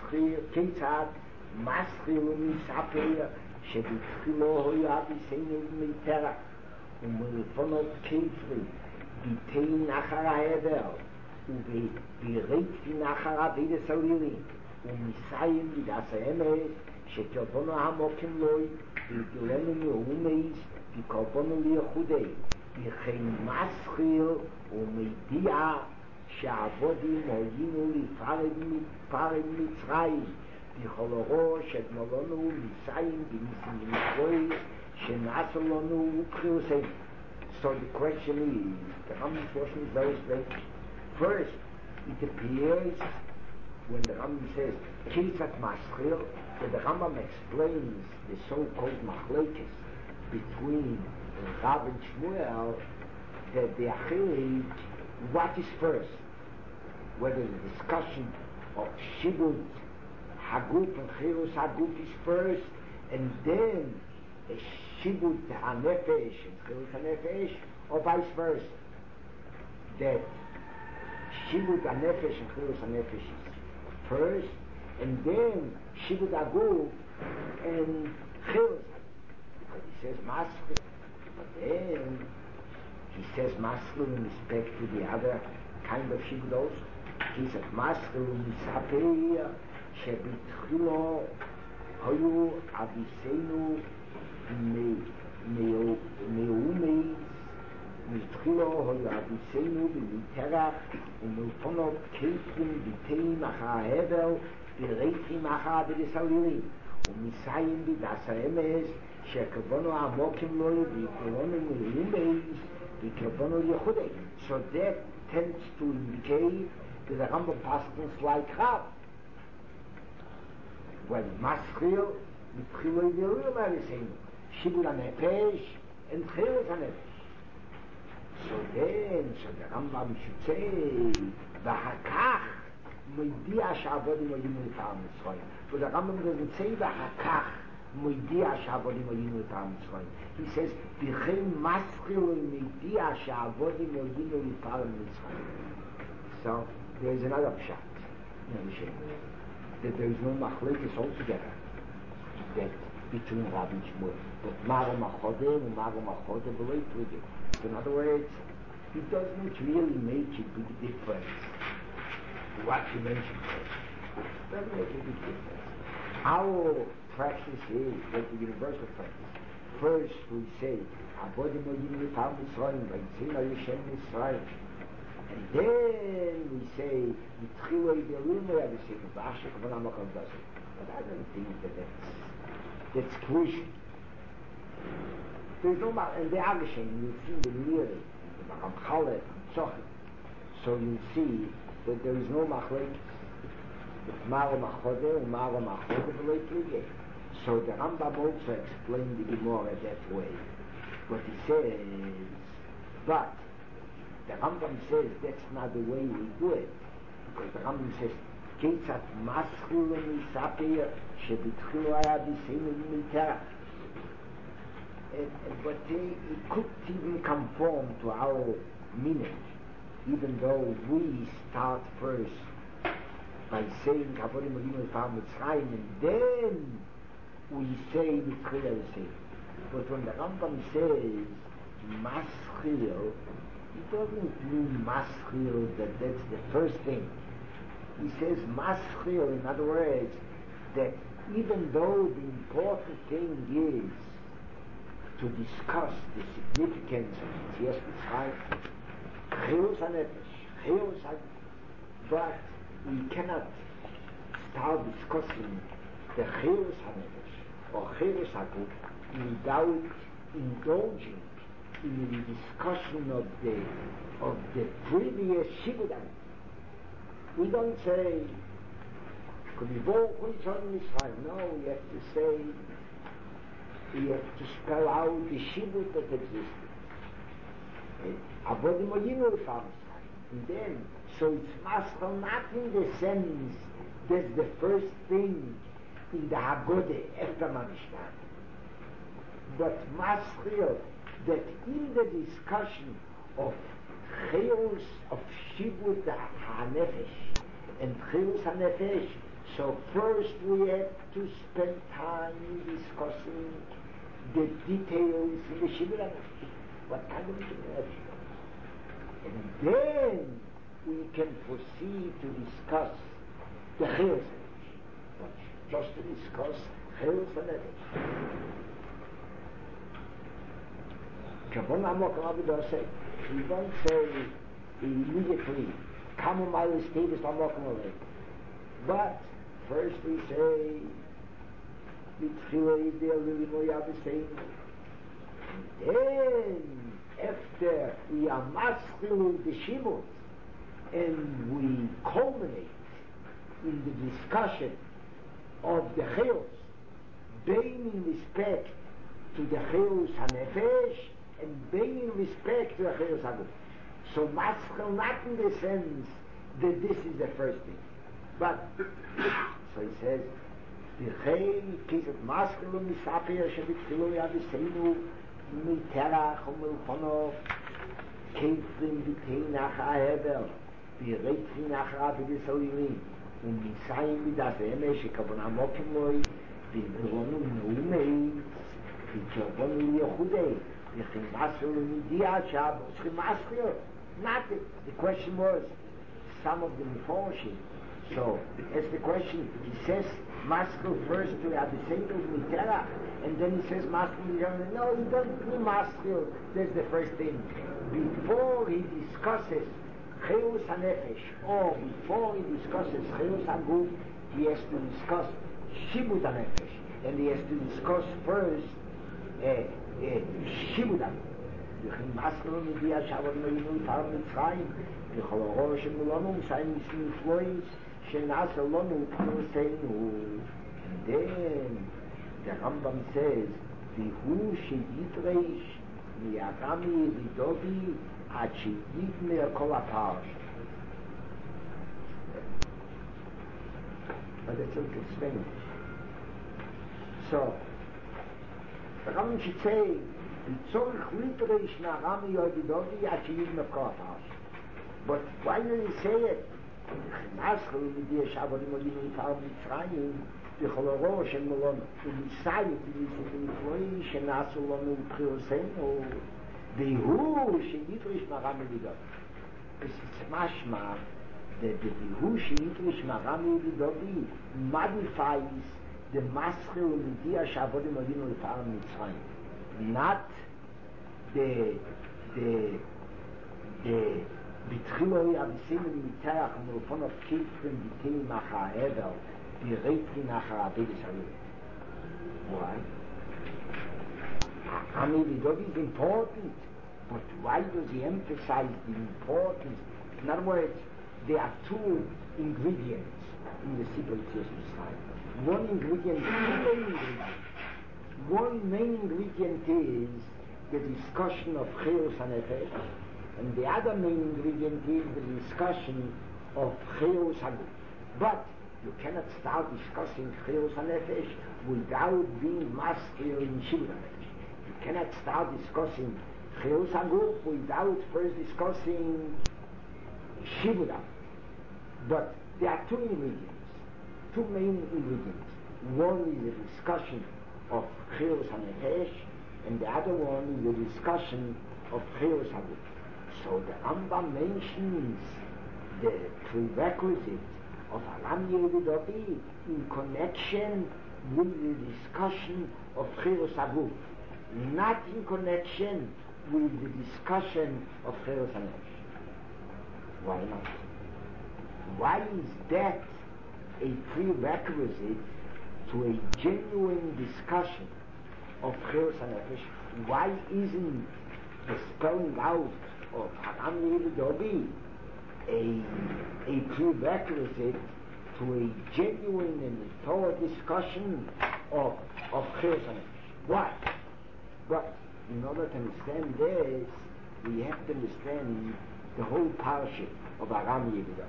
Maschil U'Misaper, שבתחילו היה בסיינו מיתרח, ומלפונות כפרי, ביתן אחר העבר, וברייטין אחר אביד הסלילי, ומסיים בידס האמס, שתרבונו המוקים לוי, בגלנו מאומייס, בקורבנו ליחודי, וכן מסחיל ומדיע שהעבודים הוינו לפרד מצרים, בכל הראש אדמולנו מסיים בניסים ונפלויס, שנעשו לנו ובחירוסים. So the question is, the Rambam's portion is very strange. First, it appears when the Rambam says Kisat Maschil, that the Rambam explains the so-called machlekes between Rav and Shmuel, that the Achilles, what is first? Whether the discussion of Shibud Haguf and Chirus Haguf is first, and then Shibud HaNefesh and Chirus HaNefesh, or vice versa. That Shibud HaNefesh and Chirus HaNefesh is first, and then Shibud Haguf and Chirus, because he says Maschil, but then he says Maschil in respect to the other kind of Shibud also. He says Maschil Misapir Shebitchilo Hoyu Aviseinu Meumeis Mitchilo Hoyu Aviseinu B'Miterach Umilfonot Keitrim B'Teim Acha Hevel B'Reichim Acha B'Desalilim Umisayim B'Dasa Emes Shekavono Amokim Loi B'Kolono Meumeis B'Kavono Yechudei. So that tends to indicate that the Rambam passes like Rav. Well, Maschil, Mitchilo Yevrim Aviseinu, Shibud HaNefesh, and Chirus HaNefesh. So the Rambam should say, V'hakach, Moidia Sha'avodim Oyinu L'Par Mitzrayim. But the Rambam doesn't say V'hakach, Moidia Sha'avodim Oyinu L'Par Mitzrayim. He says, V'chein Maschil Moidia Sha'avodim Oyinu L'Par Mitzrayim. So there is another pshat in the Shem, that there is no machlekes altogether, that between Rav and Shmuel, but Maro Machode and Maro Machode below Twitter. In other words, it doesn't really make a big difference what you mentioned first. It doesn't make a big difference. Our practice is that the universal practice. First we say, Abodim Oyim L'Par Mitzrayim, V'yitzim Ayushem Mitzrayim. And then we say, Mitchilo Yevrim Aviseinu, V'ashek V'namachal Dasu. But I don't think that's crucial. There's no matter, and the Agashem, you'll see the Niri, the Makam Chalet, Tzochet. So you'll see that there is no machlekes. It's Maro Machode and Maro Machode V'lei Plige. So the Rambam also explained the Gemara that way. But he says, but the Rambam says that's not the way we do it. Because the Rambam says, Ketzat Maschil Misapir Shebitchilo Aviseinu B'Miterach. But it could even conform to our meaning, even though we start first by saying Kavodim Oyinu L'Par Mitzrayim, and then we say Mitchilo Aviseinu. But when the Rambam says Maschil, it doesn't mean Maschil that that's the first thing. He says Maschil, in other words, that even though the important thing is to discuss the significance of Yetzias Mitzrayim, Chirus HaNefesh, but we cannot start discussing the Chirus HaNefesh or Chirus HaGuf without indulging in the discussion of the previous Shibud HaGuf. We don't say, no, we have to say, we have to spell out the Shibud that existed. Avodim Oyinu L'Par Mitzrayim. And then, so it's Maschil not in the sense that's the first thing in the Haggadah after Manishtan, but Maschil that in the discussion of Chirus of Shibud HaNefesh and Chirus HaNefesh, so first we have to spend time discussing the details in the Shibud HaNefesh. What kind of Shibud? And then we can proceed to discuss the Chirus HaNefesh. But just to discuss Chirus HaNefesh. Kavon Amok Rabbi say, we don't say immediately, Kamomile status Amok Rabbi. But first we say, Mitzchila Yidel Limoya B'Seinu. Then, after we are maskil the Shimot, and we culminate in the discussion of the Chayos, being in respect to the Chayos HaNefesh, and being in respect to the Chayos HaGuf. So maskil not in the sense that this is the first thing. But, so he says, V'chei kizet maskil u'misapir shebitchilu yaviseinu miterach u'milchono keifrim v'tei nach ha'hevel v'reitrim nach ha'avidis ha'oilim u'misayim v'das emesh shekavon amokim loi v'ilonu n'umeis v'kavonu yechudei v'chimasru u'midiat shabbos chimaskil. Nothing. The question was some of the Meforshim. So, as the question, he says maskil first to Abisenu Mitera, and then he says maskil. No, he doesn't mean maskil. That's the first thing. Before he discusses Chayus HaNefesh, or before he discusses Chayus HaGuf, he has to discuss Shibud HaNefesh, and he has to discuss first Shibud HaGuf. Maskil Midia Shavod Meinu Tar Mitzrayim, V'chol Horosh Emulonu Misayim Misim Flois. And then the Rambam says, Vihu sheyitreish mi'arami yedidovi ad sheyivne kol ha'parasha. But that's interesting. So, the Rambam should say, Vitzorich litreish mi'arami yedidovi ad sheyivne kol ha'parasha. But why do you say it? Maskil Midia Shavod Molim Tar Mitzrayim V'chol Horosh Emulonu U'misayim V'nisim V'nifloim Shenasu Lonu B'chirosenu V'hu Sheyitrish Maram Evidov. It's mashma that the V'hu Sheyitrish Maram Evidov modifies the Maskil Midia Shavod Molim Tar Mitzrayim, not the Bitchilo Yaviseinu Miterach Mulfon of Kifrim Vitei Macha Evel V'reitri Nacha Avedis Harim. Why? Ami Vidov is important, but why does he emphasize the importance? In other words, there are two ingredients in the Sibel Tziyos Mitzrayim. One ingredient, two main ingredients. One main ingredient is the discussion of Chayos HaNefesh, and the other main ingredient is the discussion of Chayos HaGuf. But you cannot start discussing Chayos HaNefesh without being maskil in Shibud HaNefesh. You cannot start discussing Chayos HaGuf without first discussing Shibud HaGuf. But there are two ingredients, two main ingredients. One is the discussion of Chayos HaNefesh, and the other one is the discussion of Chayos HaGuf. So the Rambam mentions the prerequisite of Aram Yehudavi in connection with the discussion of Chayos HaGuf, not in connection with the discussion of Chayos HaNefesh. Why not? Why is that a prerequisite to a genuine discussion of Chayos HaNefesh? Why isn't the spelling out of Aram Yehudavi a prerequisite to a genuine and thorough discussion of Chayos HaNefesh? Why? But in order to understand this, we have to understand the whole parasha of Aram Yehudavi.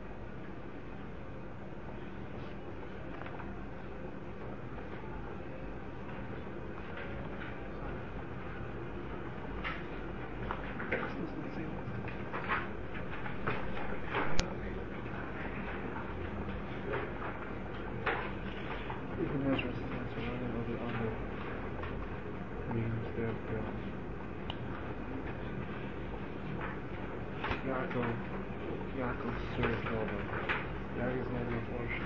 Yaakov served Laban. That is not your portion.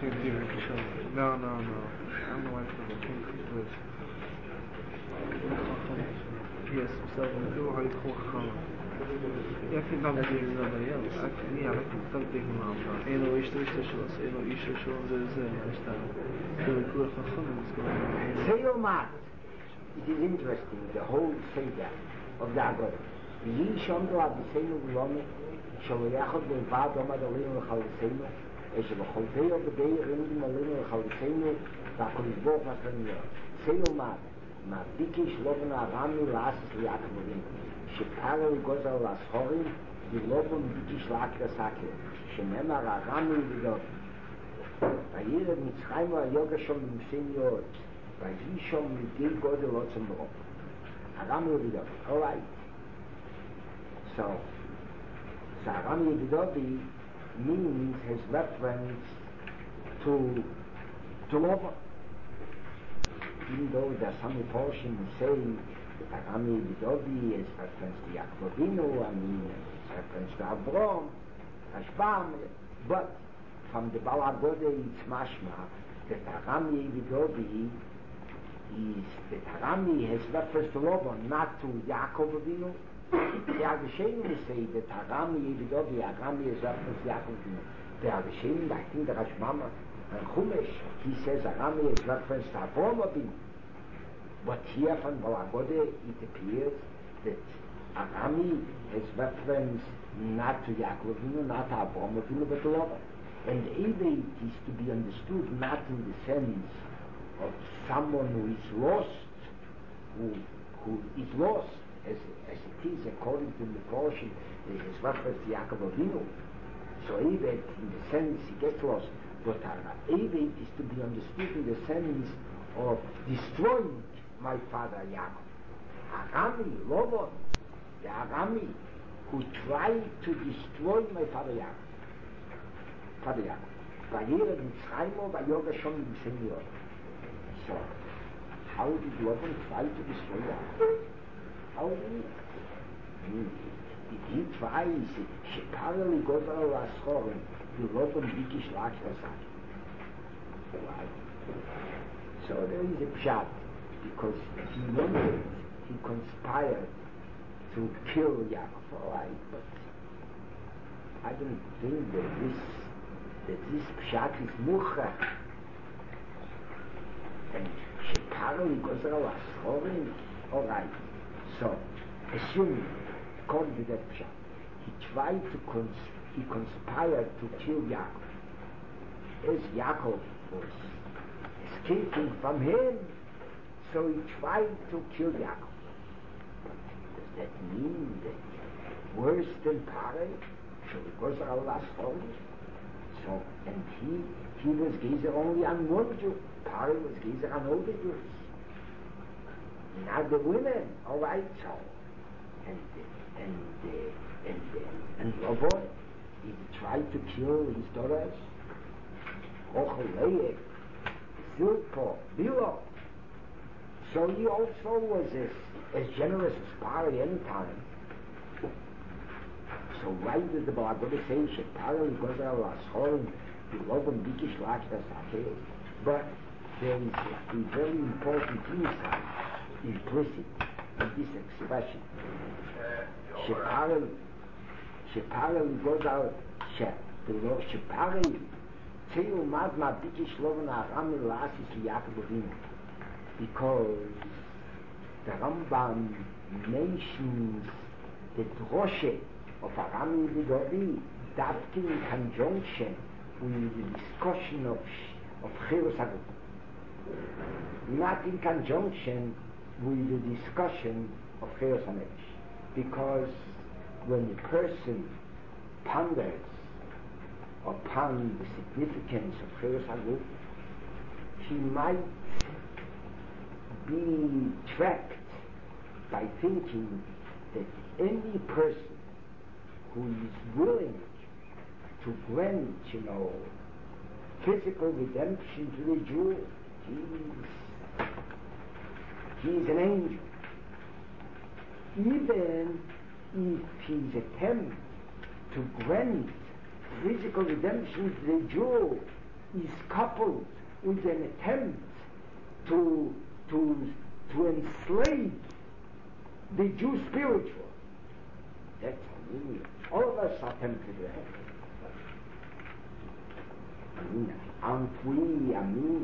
think David Kishon. No. I don't know why it's called. I think it was. Yes, so do I call Chama? Ja, ik vind dat dat is dat bij jou. Ik vind niet eigenlijk een stand tegen me aan. Eno is de shows, eno is de shows maar staan. De kleur van Chama is gewoon. Seomat. It is interesting, the whole Seder of the Agod. Yi Shondo Abisenu Lome, Shaloyachot B'Vad Omad Aleinu L'Chalisenu, Eshelocholteo B'Dei Rindim Aleinu L'Chalisenu, V'Akodish Baruch Hu Seomat. Bikis Loben Arami Lasis Liakov Avinu. Sheparo Gozal Lashorim, Lobon Bikis Lakra Sake. Shenemar Arami Vidot. Vayired Mitzrayim Yoga Shom Senior. Vayishom Gei Godel Otzem Rob. Arami Vidot. All right. So Arami Vidot means his reference to Lobon. Even though there are some portions who say that Arami Vidovi is reference to Yaakov Avinu, it's reference to Avraham, Hashbam, but from the Baal HaGodel it's mashma that Arami Vidovi is that Arami has reference to Laban, not to Yaakov Avinu. The Agashem will say that Arami Vidovi, Arami is reference to Yaakov Avinu. The Agashem, I think the Rashmama and Chumash, he says Arami is reference to Avraham Avinu. But here from Baal HaGodel it appears that Arami is reference not to Yaakov Avinu, not to Avraham Avinu, but to Laban. And Eved is to be understood not in the sense of someone who is lost, who is lost, as it is according to the portion, is reference to Yaakov Avinu. So Eved, in the sense he gets lost, but Eved is to be understood in the sense of destroying my father Yaakov. Arami, Laban, the Arami who tried to destroy my father Yaakov. Vayired Mitzrayim Vayoga Shom Senior. So, how did Laban try to destroy Yaakov? How did he try? Sheparali Gozal Laschorim, the Laban Bikish Lakra. Why? So there is a pshat, because he conspired to kill Yaakov, alright, but I don't think that this pshat is mucha. And Sheparali Gozal Laschorim, alright. So, assuming, according to that pshat, he conspired to kill Yaakov. As Yaakov was escaping from him, so he tried to kill Yaakov. Does that mean that worse than Pare? So he goes to our last story. So, and he was gazer only on one Jew. Pare was gazer on all the Jews. Not the women, all right. So, and Laban, he tried to kill his daughters. Ochel, Zilpo, Bilo. So he also was as generous as Pare any time. So why does the Baal HaGodel say Sheparali Gozal Laschorim Laban Bikish Lakra Sake? But there is a very important insight implicit in this expression. Sheparali Gozal Sheparali Teu Madma Bikish Lovan Arami Lasis Yaakov Avinu. Because the Rambam mentions the droshe of Arami Vidovi that in conjunction with the discussion of Chirus HaGuf, not in conjunction with the discussion of Chirus HaNefesh. Because when a person ponders upon the significance of Chirus HaGuf, he might be trapped by thinking that any person who is willing to grant, physical redemption to the Jew, he is an angel. Even if his attempt to grant physical redemption to the Jew is coupled with an attempt to enslave the Jew spiritual. That's all of us are tempted to that. Aren't we?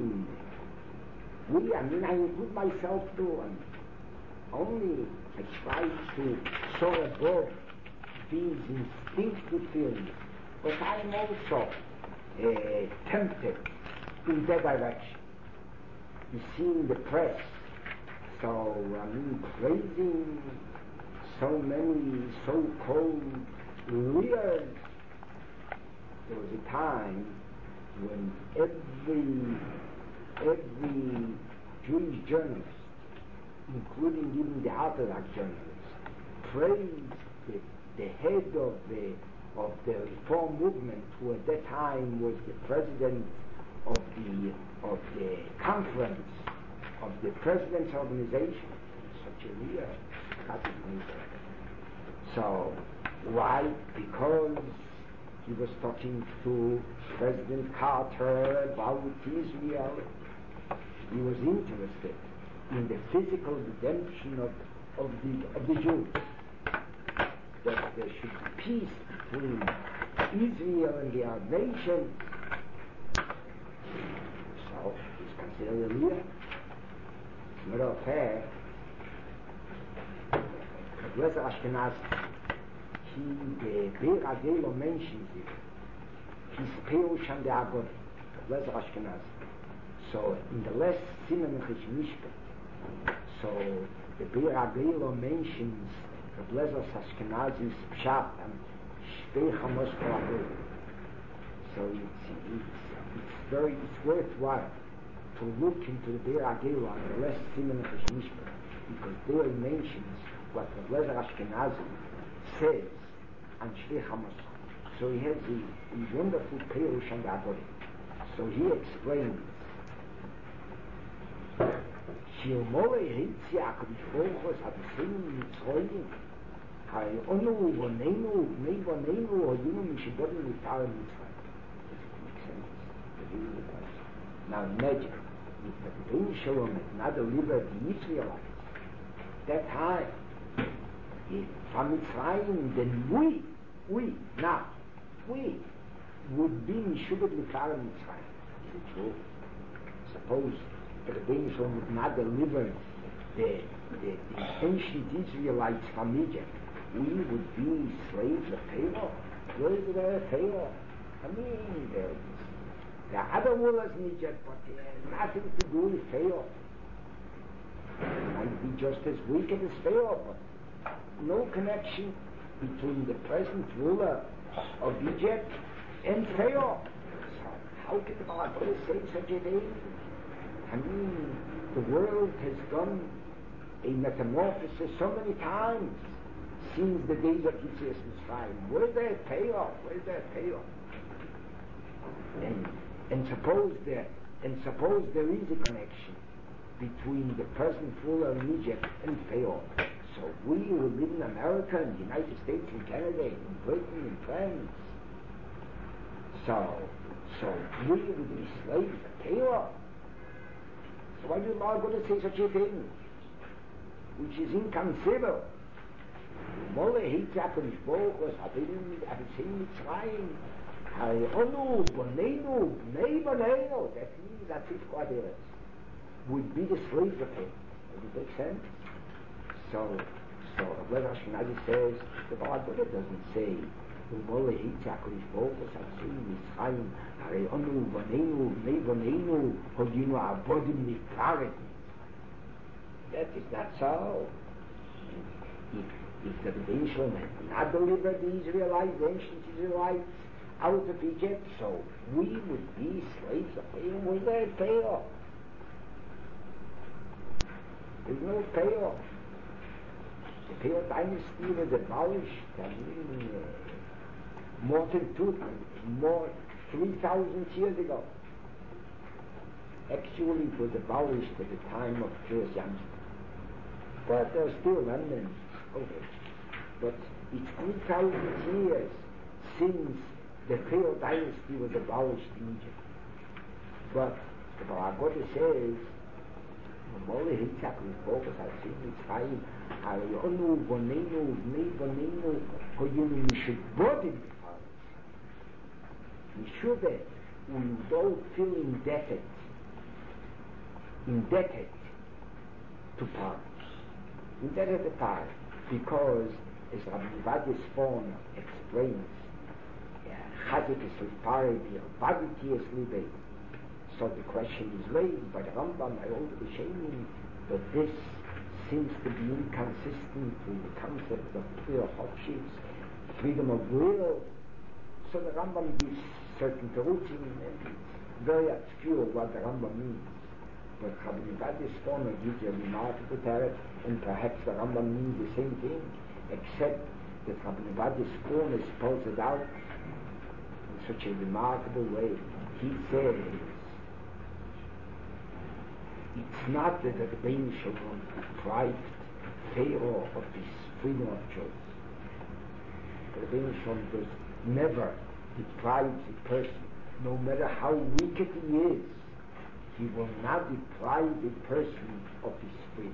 I include myself too. Only I try to soar above these instinctive feelings, but I'm also tempted in that direction. You see in the press, so praising so many so-called leaders. There was a time when every Jewish journalist, including even the Orthodox journalists, praised the head of the Reform movement, who at that time was the president of the conference of the President's Organization. Such a leader. So why? Because he was talking to President Carter about Israel. He was interested in the physical redemption of the Jews, that there should be peace between Israel and the Arab nations. So he's considered a leader. As a matter of fact, Rabbi Ashkenazi, the Be'er Agelo mentions it. He's Perush and the Agon, Rabbi Ashkenazi. So in the last Siman Mishpat, so the Be'er Agelo mentions Rabbi Ashkenazi's Pshat and Shtei Chamos Kol. So it's worthwhile to look into the Be'er Agelo and the last Siman Mishpat, because there he mentions what Rabbi Ashkenazi says on Shtei Chamos. So he has a wonderful Perush and Agori. So he explains, Shilmole Hitzi HaKadosh Baruch Hu Hadasinu Mitzrayim Ha'onu Vonenu Bnei Vonenu Hoyinu Mishibodim Mitar Mitzrayim. Makes sense. Now imagine, if the Rebbeinu Shalom had not delivered the Israelites that time from Mitzrayim, then we would be Mishubot Mitar Mitzrayim. Is it true? Suppose the Rebbeinu Shalom would not deliver the ancient Israelites from Egypt, we would be slaves of Pharaoh. Where is the Pharaoh? there are other rulers in Egypt, but nothing to do with Pharaoh. Might be just as wicked as Pharaoh, but no connection between the present ruler of Egypt and Pharaoh. So how can the Bible say such a thing? I mean, the world has gone a metamorphosis so many times since the days of Yitzias Mitzrayim. Where's their payoff? Where's their payoff? And suppose there is a connection between the present ruler in Egypt and Pharaoh. So we who live in America, in the United States, in Canada, in Britain, in France, so we would be slaves of Pharaoh. So why did Allah going to say such a thing, which is inconceivable? Mole Hitzak and Shbok was Abin Mitzrayim. Onu Bonenu Bnei Bonenu. That means that's his quadrants would be the slaves of him. Does it make sense? So Rabbi Ashkenazi says the Baal doesn't say Mole Hitzak and Shbok was Abin Mitzrayim. Onu Bonenu Bnei Bonenu Hoyinu Abodim Nikaret. That is not so. If the Rebbeinu Shalom had not delivered the Israelites, the ancient Israelites, out of Egypt, so we would be slaves of Pharaoh. Where's that payoff? There's no payoff. The Pharaoh dynasty was abolished, more 3,000 years ago. Actually, it was abolished at the time of Julius Caesar. But there are still remnants of it. But it's 3,000 years since the Pharaoh dynasty was abolished in Egypt. But the Baragoda says, Mole Hitzak is bogus, I see Mitzrayim, Hayonu, Vonenu, Vnei Vonenu, Hoyunu Mishubodi B'Paretz. Mishubed, we don't feel indebted to Paretz. Indebted to Paretz, because, as Rabbi Ovadia Sforno explains, Chazik is Paretz, Vaviti is Libei. So the question is raised by the Rambam, by all the Rishonim, that this seems to be inconsistent with the concept of pure Hotshis, freedom of will. So the Rambam gives certain terutzim, and it's very obscure what the Rambam means. But Rabbi Ovadia Sforno gives a remarkable teretz, and perhaps the Rambam means the same thing, except that Rabbi Ovadia Sforno spells it out in such a remarkable way. He says, it's not that the Rebbeinu Shalom deprived Pharaoh of his freedom of choice. The Rebbeinu Shalom does never deprive a person, no matter how wicked he is, he will not deprive a person of his freedom.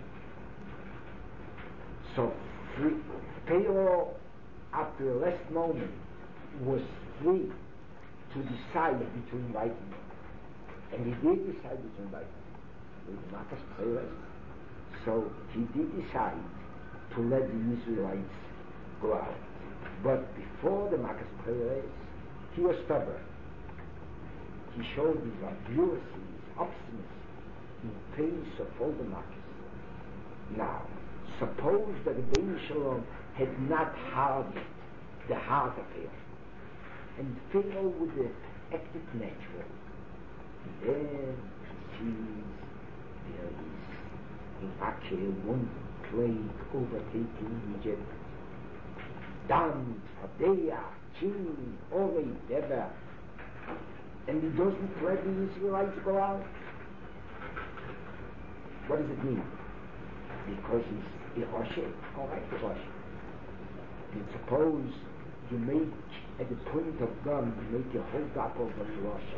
So Pharaoh, after the last moment, was free to decide between right and wrong. And he did decide between right and wrong. With the Makas Peiros. So he did decide to let the Israelites go out. But before the Makas Peiros, he was stubborn. He showed his obduracy, his obstinacy in face of all the Makas. Now, suppose that the Rebbeinu Shalom had not hardened the heart of Pharaoh, and Pharaoh would have acted naturally. And then he sees there is in actually one plague overtaking Egypt. Dan, Fadea, Chin, Ori, Deber. And he doesn't let the Israelites go out. What does it mean? Because he's Yeroshe. All right, Yeroshe. And suppose you make, at the point of gun, you make a hold up over Yeroshe.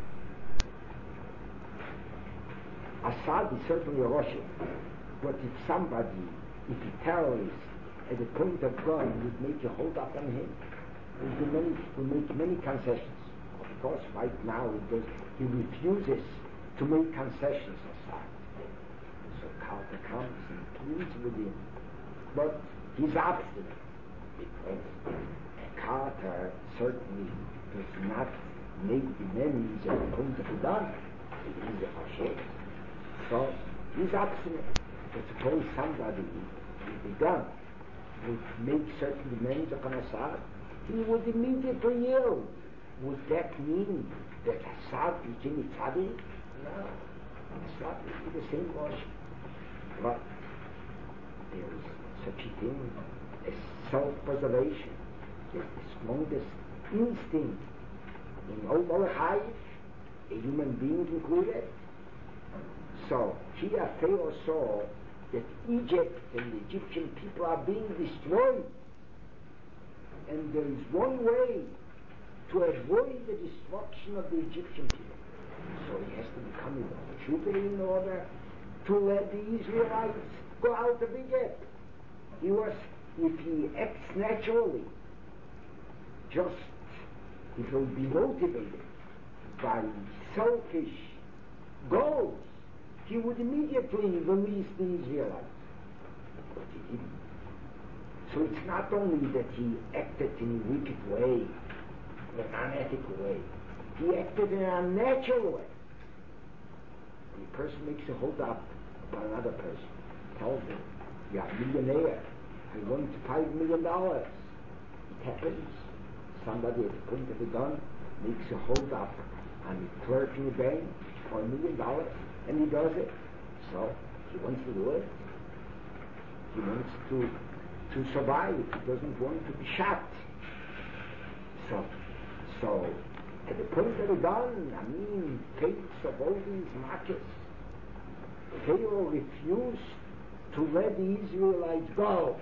Assad is certainly a Russian, but if a terrorist at the point of gun would make a hold up on him, will make many concessions. Of course, right now he refuses to make concessions, Assad. So Carter comes and pleads with him, but he's obstinate, because Carter certainly does not make the enemies at the point of the gun. He's a Russian. So he's obstinate. But suppose somebody with a gun would make certain demands upon Assad, he would immediately yield. Would that mean that Assad became a tzaddik? No. Assad would be the same Rosh. But there is such a thing as self-preservation, the strongest instinct in all life, a human being included. So here Pharaoh saw that Egypt and the Egyptian people are being destroyed, and there is one way to avoid the destruction of the Egyptian people. So he has to become a trooper in order to let the Israelites go out of Egypt. If he acts naturally, if he'll be motivated by selfish goals, he would immediately release the Israelites. But he didn't. So it's not only that he acted in a wicked way, in an unethical way, he acted in an unnatural way. When a person makes a hold up about another person, tells him, "You're a millionaire, I want $5 million. It happens. Somebody at the point of a gun makes a hold up on a clerk in a bank for $1 million, and he does it. So he wants to do it. He wants to survive. He doesn't want to be shot. So at the point of the gun, face of all these markets, Pharaoh refused to let the Israelites go.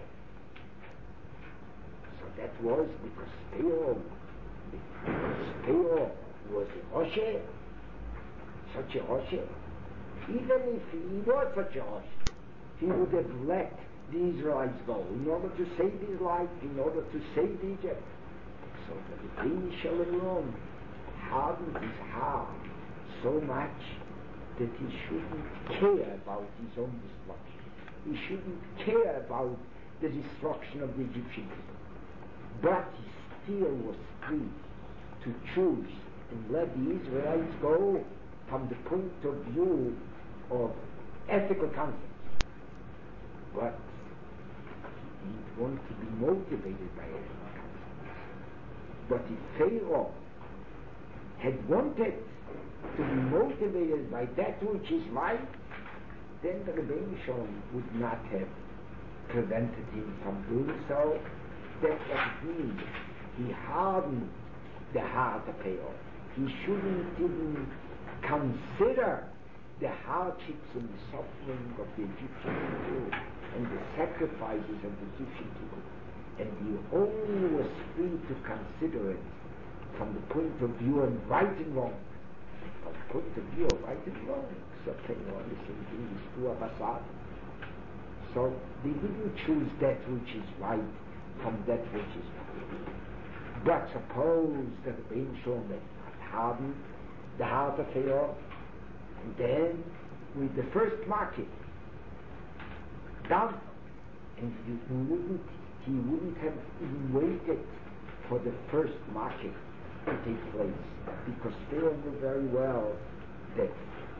So that was because Pharaoh was a Moshe. such a Osher. Even if he was such a Osher, he would have let the Israelites go in order to save his life, in order to save Egypt. So that the Rebbeinu Shalom hardened his heart so much that he shouldn't care about his own destruction. He shouldn't care about the destruction of the Egyptian people. But he still was free to choose and let the Israelites go from the point of view of ethical concepts. But he didn't want to be motivated by ethical concepts. But if Pharaoh had wanted to be motivated by that which is right, then the Rebbeinu Shalom would not have prevented him from doing so. That's what it means. He hardened the heart of Pharaoh. He shouldn't even consider the hardships and the suffering of the Egyptian people and the sacrifices of the Egyptian people. And he only was free to consider it from the point of view of right and wrong. From the point of view of right and wrong. So Pharaoh, the same thing is true of Assad. So they didn't choose that which is right from that which is wrong. But suppose that the Rebbeinu Shalom had hardened the heart of Pharaoh, and then with the first market done, and he wouldn't have even waited for the first market to take place, because Pharaoh knew very well that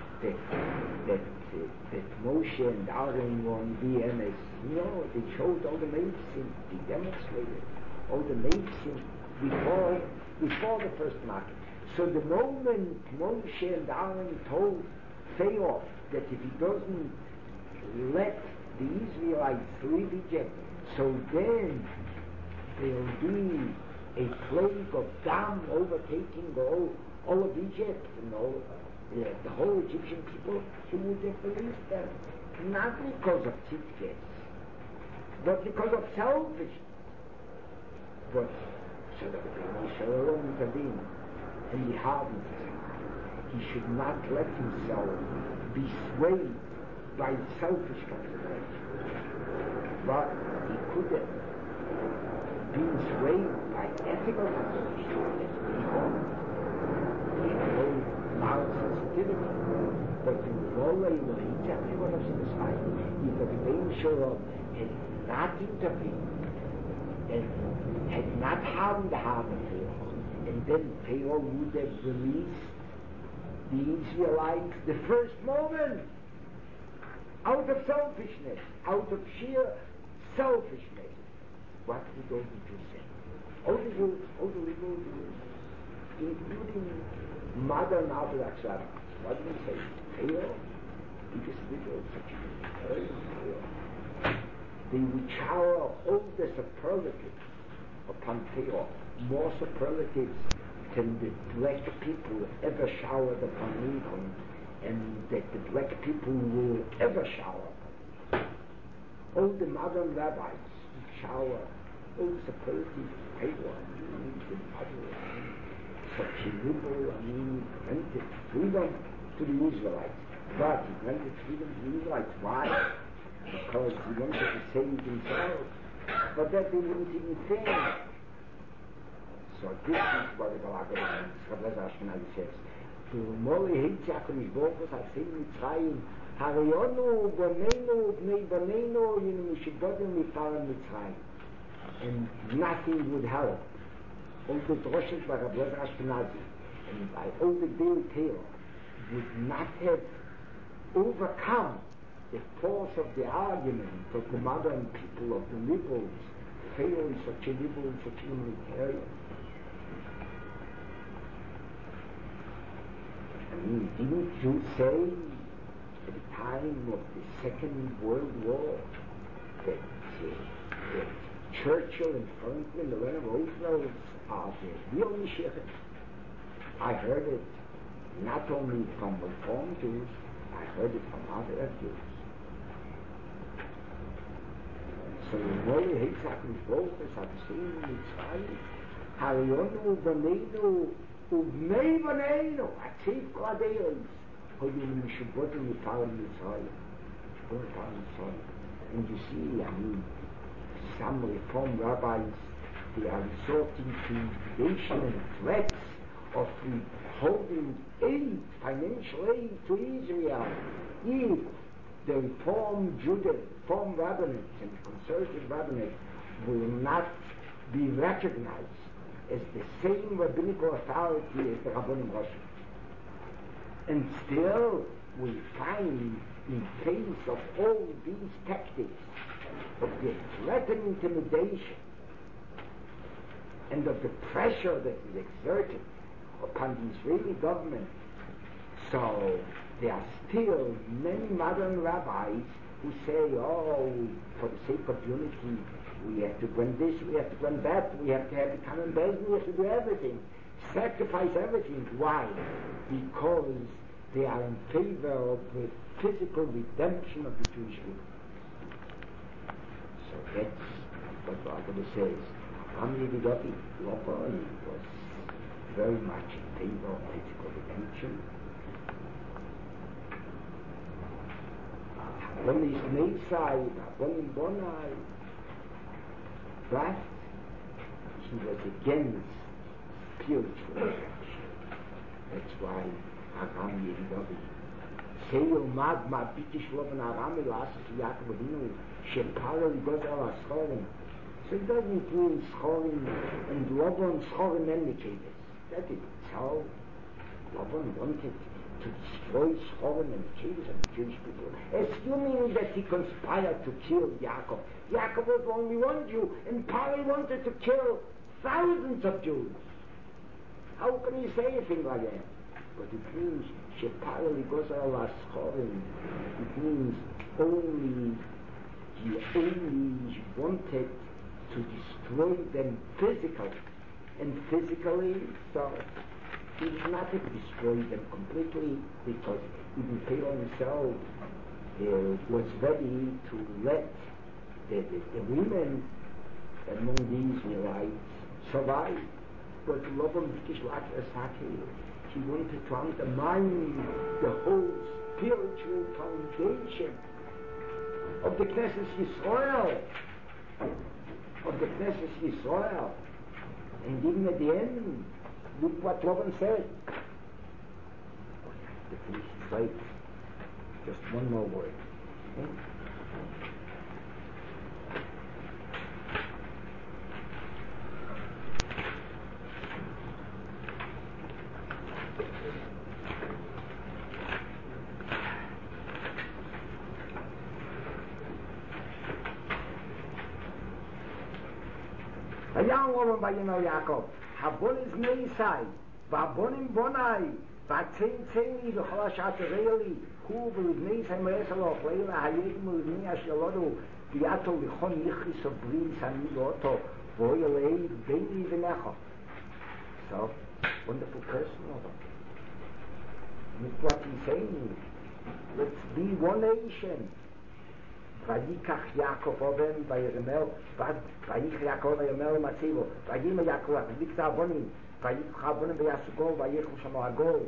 Moshe and Aaron were on BMS. They showed all the medicine, they demonstrated all the medicine before the first market. So the moment Moshe and Aaron told Pharaoh that if he doesn't let the Israelites leave Egypt, so then there'll be a plague of dam overtaking all of Egypt and the whole Egyptian people, he would have believed them. Not because of tzidkes, but because of selfishness. But so that the Rebbeinu Shalom intervened, and he hardened his heart. He should not let himself be swayed by selfish considerations. But he could have been swayed by ethical considerations. He showed mild sensitivity. But in Lola, he exactly what I was saying. If the Rebbeinu Shalom had not intervened and had not hardened the heart of Pharaoh, and then Pharaoh would have released the Israelites the first moment out of selfishness, out of sheer selfishness. What would all the Jews say? All the legal Jews, including modern Orthodox rabbis, what do they say? Pharaoh, biggest liberal, such a Pharaoh. They would shower all the superlatives upon Pharaoh, more superlatives than the black people ever showered upon Lincoln, and that the black people will ever shower upon. All the modern rabbis shower all the superlatives of Pharaoh, such a liberal, he granted freedom to the Israelites. But he granted freedom to the Israelites. Why? Because he wanted to save themselves. But that they wouldn't even think. So this is what the Balagah Ashkenazi says. Moli Heitzachon Ishbochus Hasim Mitzrayim Harayonu Bonenu Bnei Bonenu Yinu Mishibodim Mifaram Mitzrayim. And nothing would help. All the droshes by Rabbi Ashkenazi and by all the Deil Teo would not have overcome the force of the argument of the modern people, of the liberals. Pharaoh is such a liberal, such a humanitarian. Didn't you say at the time of the Second World War that Churchill and Franklin and Roosevelt are the real Mashiach? I heard it not only from Reform Jews, I heard it from other Jews. So Moli Heitzachon Ishbochus Hasim Mitzrayim Harayonu Bonenu Ubnei Bonenu Achiv Kladeris hoyim mishubodin miparim Mitzrayim. And you see, some Reform rabbis, they are resorting to intimidation and threats of withholding aid, financial aid to Israel, if the Reform rabbinate and conservative rabbinate will not be recognized as the same rabbinical authority as the Rabbonim Roshim. And still, we find, in face of all these tactics, of the threat and intimidation, and of the pressure that is exerted upon the Israeli government, so there are still many modern rabbis who say, oh, for the sake of unity, we have to grant this, we have to grant that, we have to have the common base, we have to do everything, sacrifice everything. Why? Because they are in favor of the physical redemption of the Jewish people. So that's what the Bible says. Amnididoti, Lobon was very much in favor of physical redemption. When is Meisai, Abonim Bonai, but he was against spiritual redemption. That's why Aram Yedidovi. Seyo magma biti shloven Aram Elasas Yaakov Avinu Shepara Ligozel Aschorim. So it doesn't mean Schorim and Lobon Schorim indicated. That is how Lobon wanted to destroy Schorim and the Jewish people, assuming that he conspired to kill Yaakov. Yaakov was only one Jew, and Pari wanted to kill thousands of Jews. How can you say a thing like that? But it means Shepara goes ala Schorim. It means he only wanted to destroy them physically, and physically, so he did not destroy them completely, because even Pharaoh himself was ready to let the women among the Israelites survive. But Lobon Bikishlak Asaki, he wanted to undermine the whole spiritual foundation of the Knesset Yisrael, and even at the end, look what Lobon said. The finish is right. Just one more word. Okay? Vayam Lobon Vayimel Yaakov, Habonis Meisai, Vabonim Bonai, Vatzin Tzeni, V'chol Hashat Reili, Hu V'livnei Sai Meresaloch, Leila Hayedim V'livnei Ashalodu, V'yato L'chon Yichis Obri Sani Loto, V'oyelei Beini V'necho. So, wonderful person over. Look what he's saying. Let's be one nation. Vayikach Yaakov Oben Vayiremel Vayich Yaakov Vayiremel Matzivo Vayim Yaakov Vayikach Abonim Vayikach Abonim Vayasugol Vayich Shamagol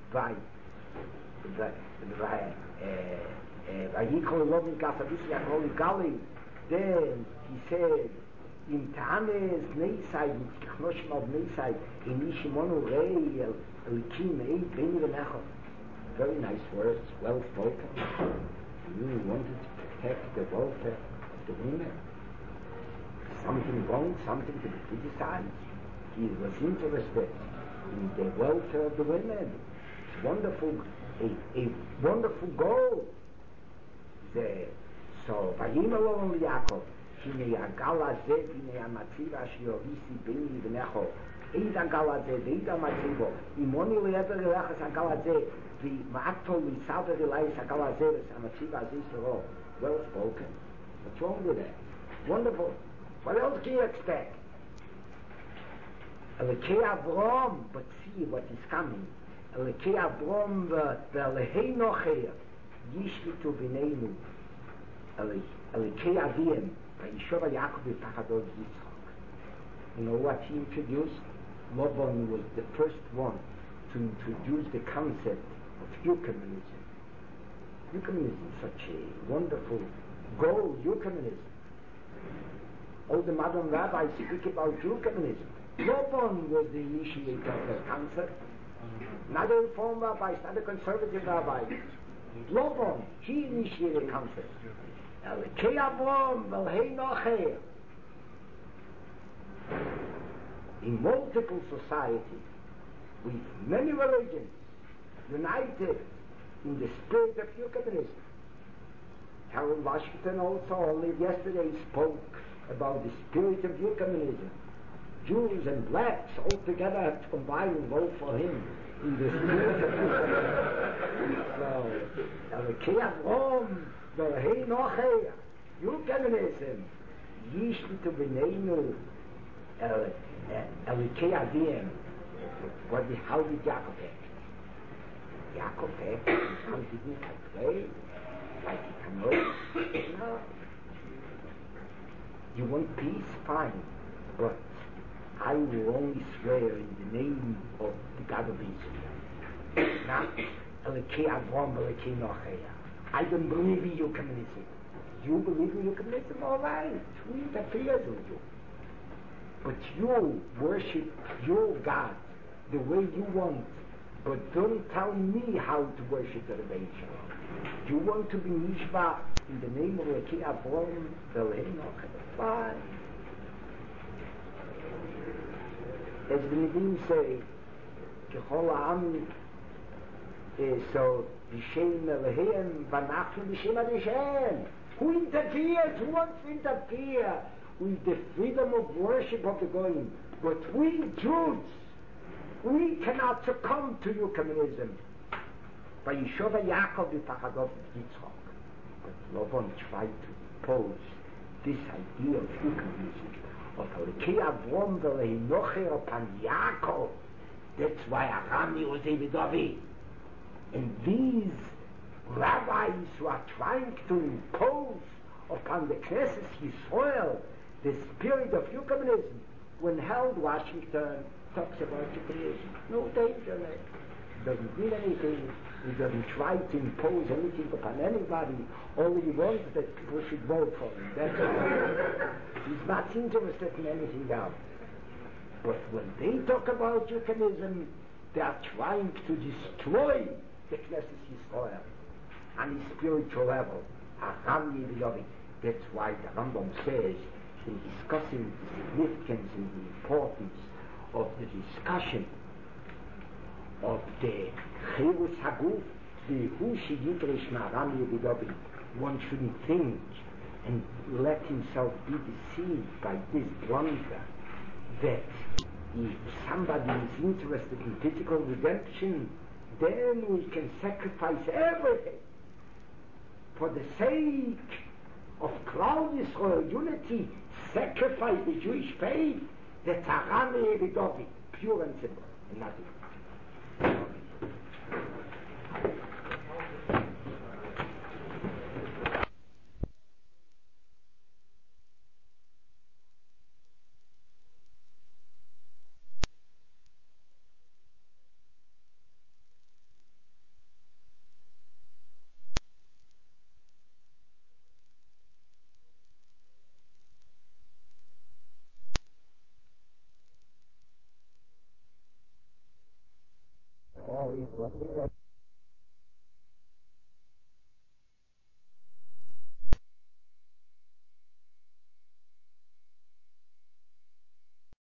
Vayikach Lobin Gasadus Yaakov Gali. Then he said in Tanes Neisai Knoshim of Neisai in Ishimonu Rei Elikim Ei Beni V'Necho. Very nice words, well spoken. He really wanted to protect the welfare of the women. Something wrong, something to be criticized. He was interested in the welfare of the women. It's wonderful, a wonderful goal. So, Vayimel Yaakov, Hine Agala Zeh, Hine Amatziva, Shiorisi, Beni, V'Necho, Eid Agala Zeh, Eid Amatzivo, Imoni Le'ever Le'achas Agala Zeh, V'Ma'aktol L'Saver Elias Agala Zeh, Amatziva Zisro. Well spoken. What's wrong with that? Wonderful. What else can you expect? Elekei Avrom, but see what is coming. Elekei Avrom v'Elehei Nocher, Yishvitu B'neinu. Elekei Aviem, v'Yishova Yaakov v'Tachadol Yitzchak. You know what he introduced? Lobon was the first one to introduce the concept of ecumenism. Ecumenism is such a wonderful goal, ecumenism. All the modern rabbis speak about ecumenism. Lobon was the initiator of the concept. Not a reform rabbi, not a conservative rabbi. Lobon, he initiated the concept. Kei Avram vel hei nocher. In multiple societies, with many religions, united in the spirit of ecumenism. Harold Washington also only yesterday spoke about the spirit of ecumenism. Jews and blacks all together have to combine and vote for him in the spirit of ecumenism. So, Kei Avram vel hei nocher. Ecumenism. Yishtu b'neinu Kei Avim. How did Yaakov act? Yaakov acted, how didn't pray, like he can no. You want peace? Fine. But I will only swear in the name of the God of Israel. Not Elokei Avram, Elokei Noachea. I don't believe in ecumenism. You believe in ecumenism? All right. Who interferes with you? But you worship your God the way you want. But don't tell me how to worship the Rebbeinu Shalom. You want to be nishba in the name of Elokei Avram, Elokei Noachea. Fine. As the Nevi'im say, Kechol ha'am, so B'Shem Eloheim, V'anachnu B'Shem Adishem. Who interferes? Who wants to interfere with the freedom of worship of the Goyim? But we Jews, we cannot succumb to ecumenism. Vayishova Yaakov v'tachadov Yitzchak. But Lavan tried to oppose this idea of ecumenism, of Elokei Avram vel hei nocher upon Yaakov. That's why Aram was David Avi. And these rabbis who are trying to impose upon the Knesset Yisrael the spirit of ecumenism, when Harold Washington talks about ecumenism, no danger in it. He doesn't mean anything. He doesn't try to impose anything upon anybody. All he wants is that people should vote for him. That's all. He's not interested in anything else. But when they talk about ecumenism, they are trying to destroy the Knesset Yisrael on a spiritual level. That's why the Rambam says, in discussing the significance and the importance of the discussion of the Chirus Haguf, the Hushi Yidrish Ma'aram Yevidovi, one shouldn't think and let himself be deceived by this blunder that if somebody is interested in physical redemption, then we can sacrifice everything for the sake of Klal Yisrael unity, sacrifice the Jewish faith. That's Aram Yevidovi, pure and simple, and nothing. Oh,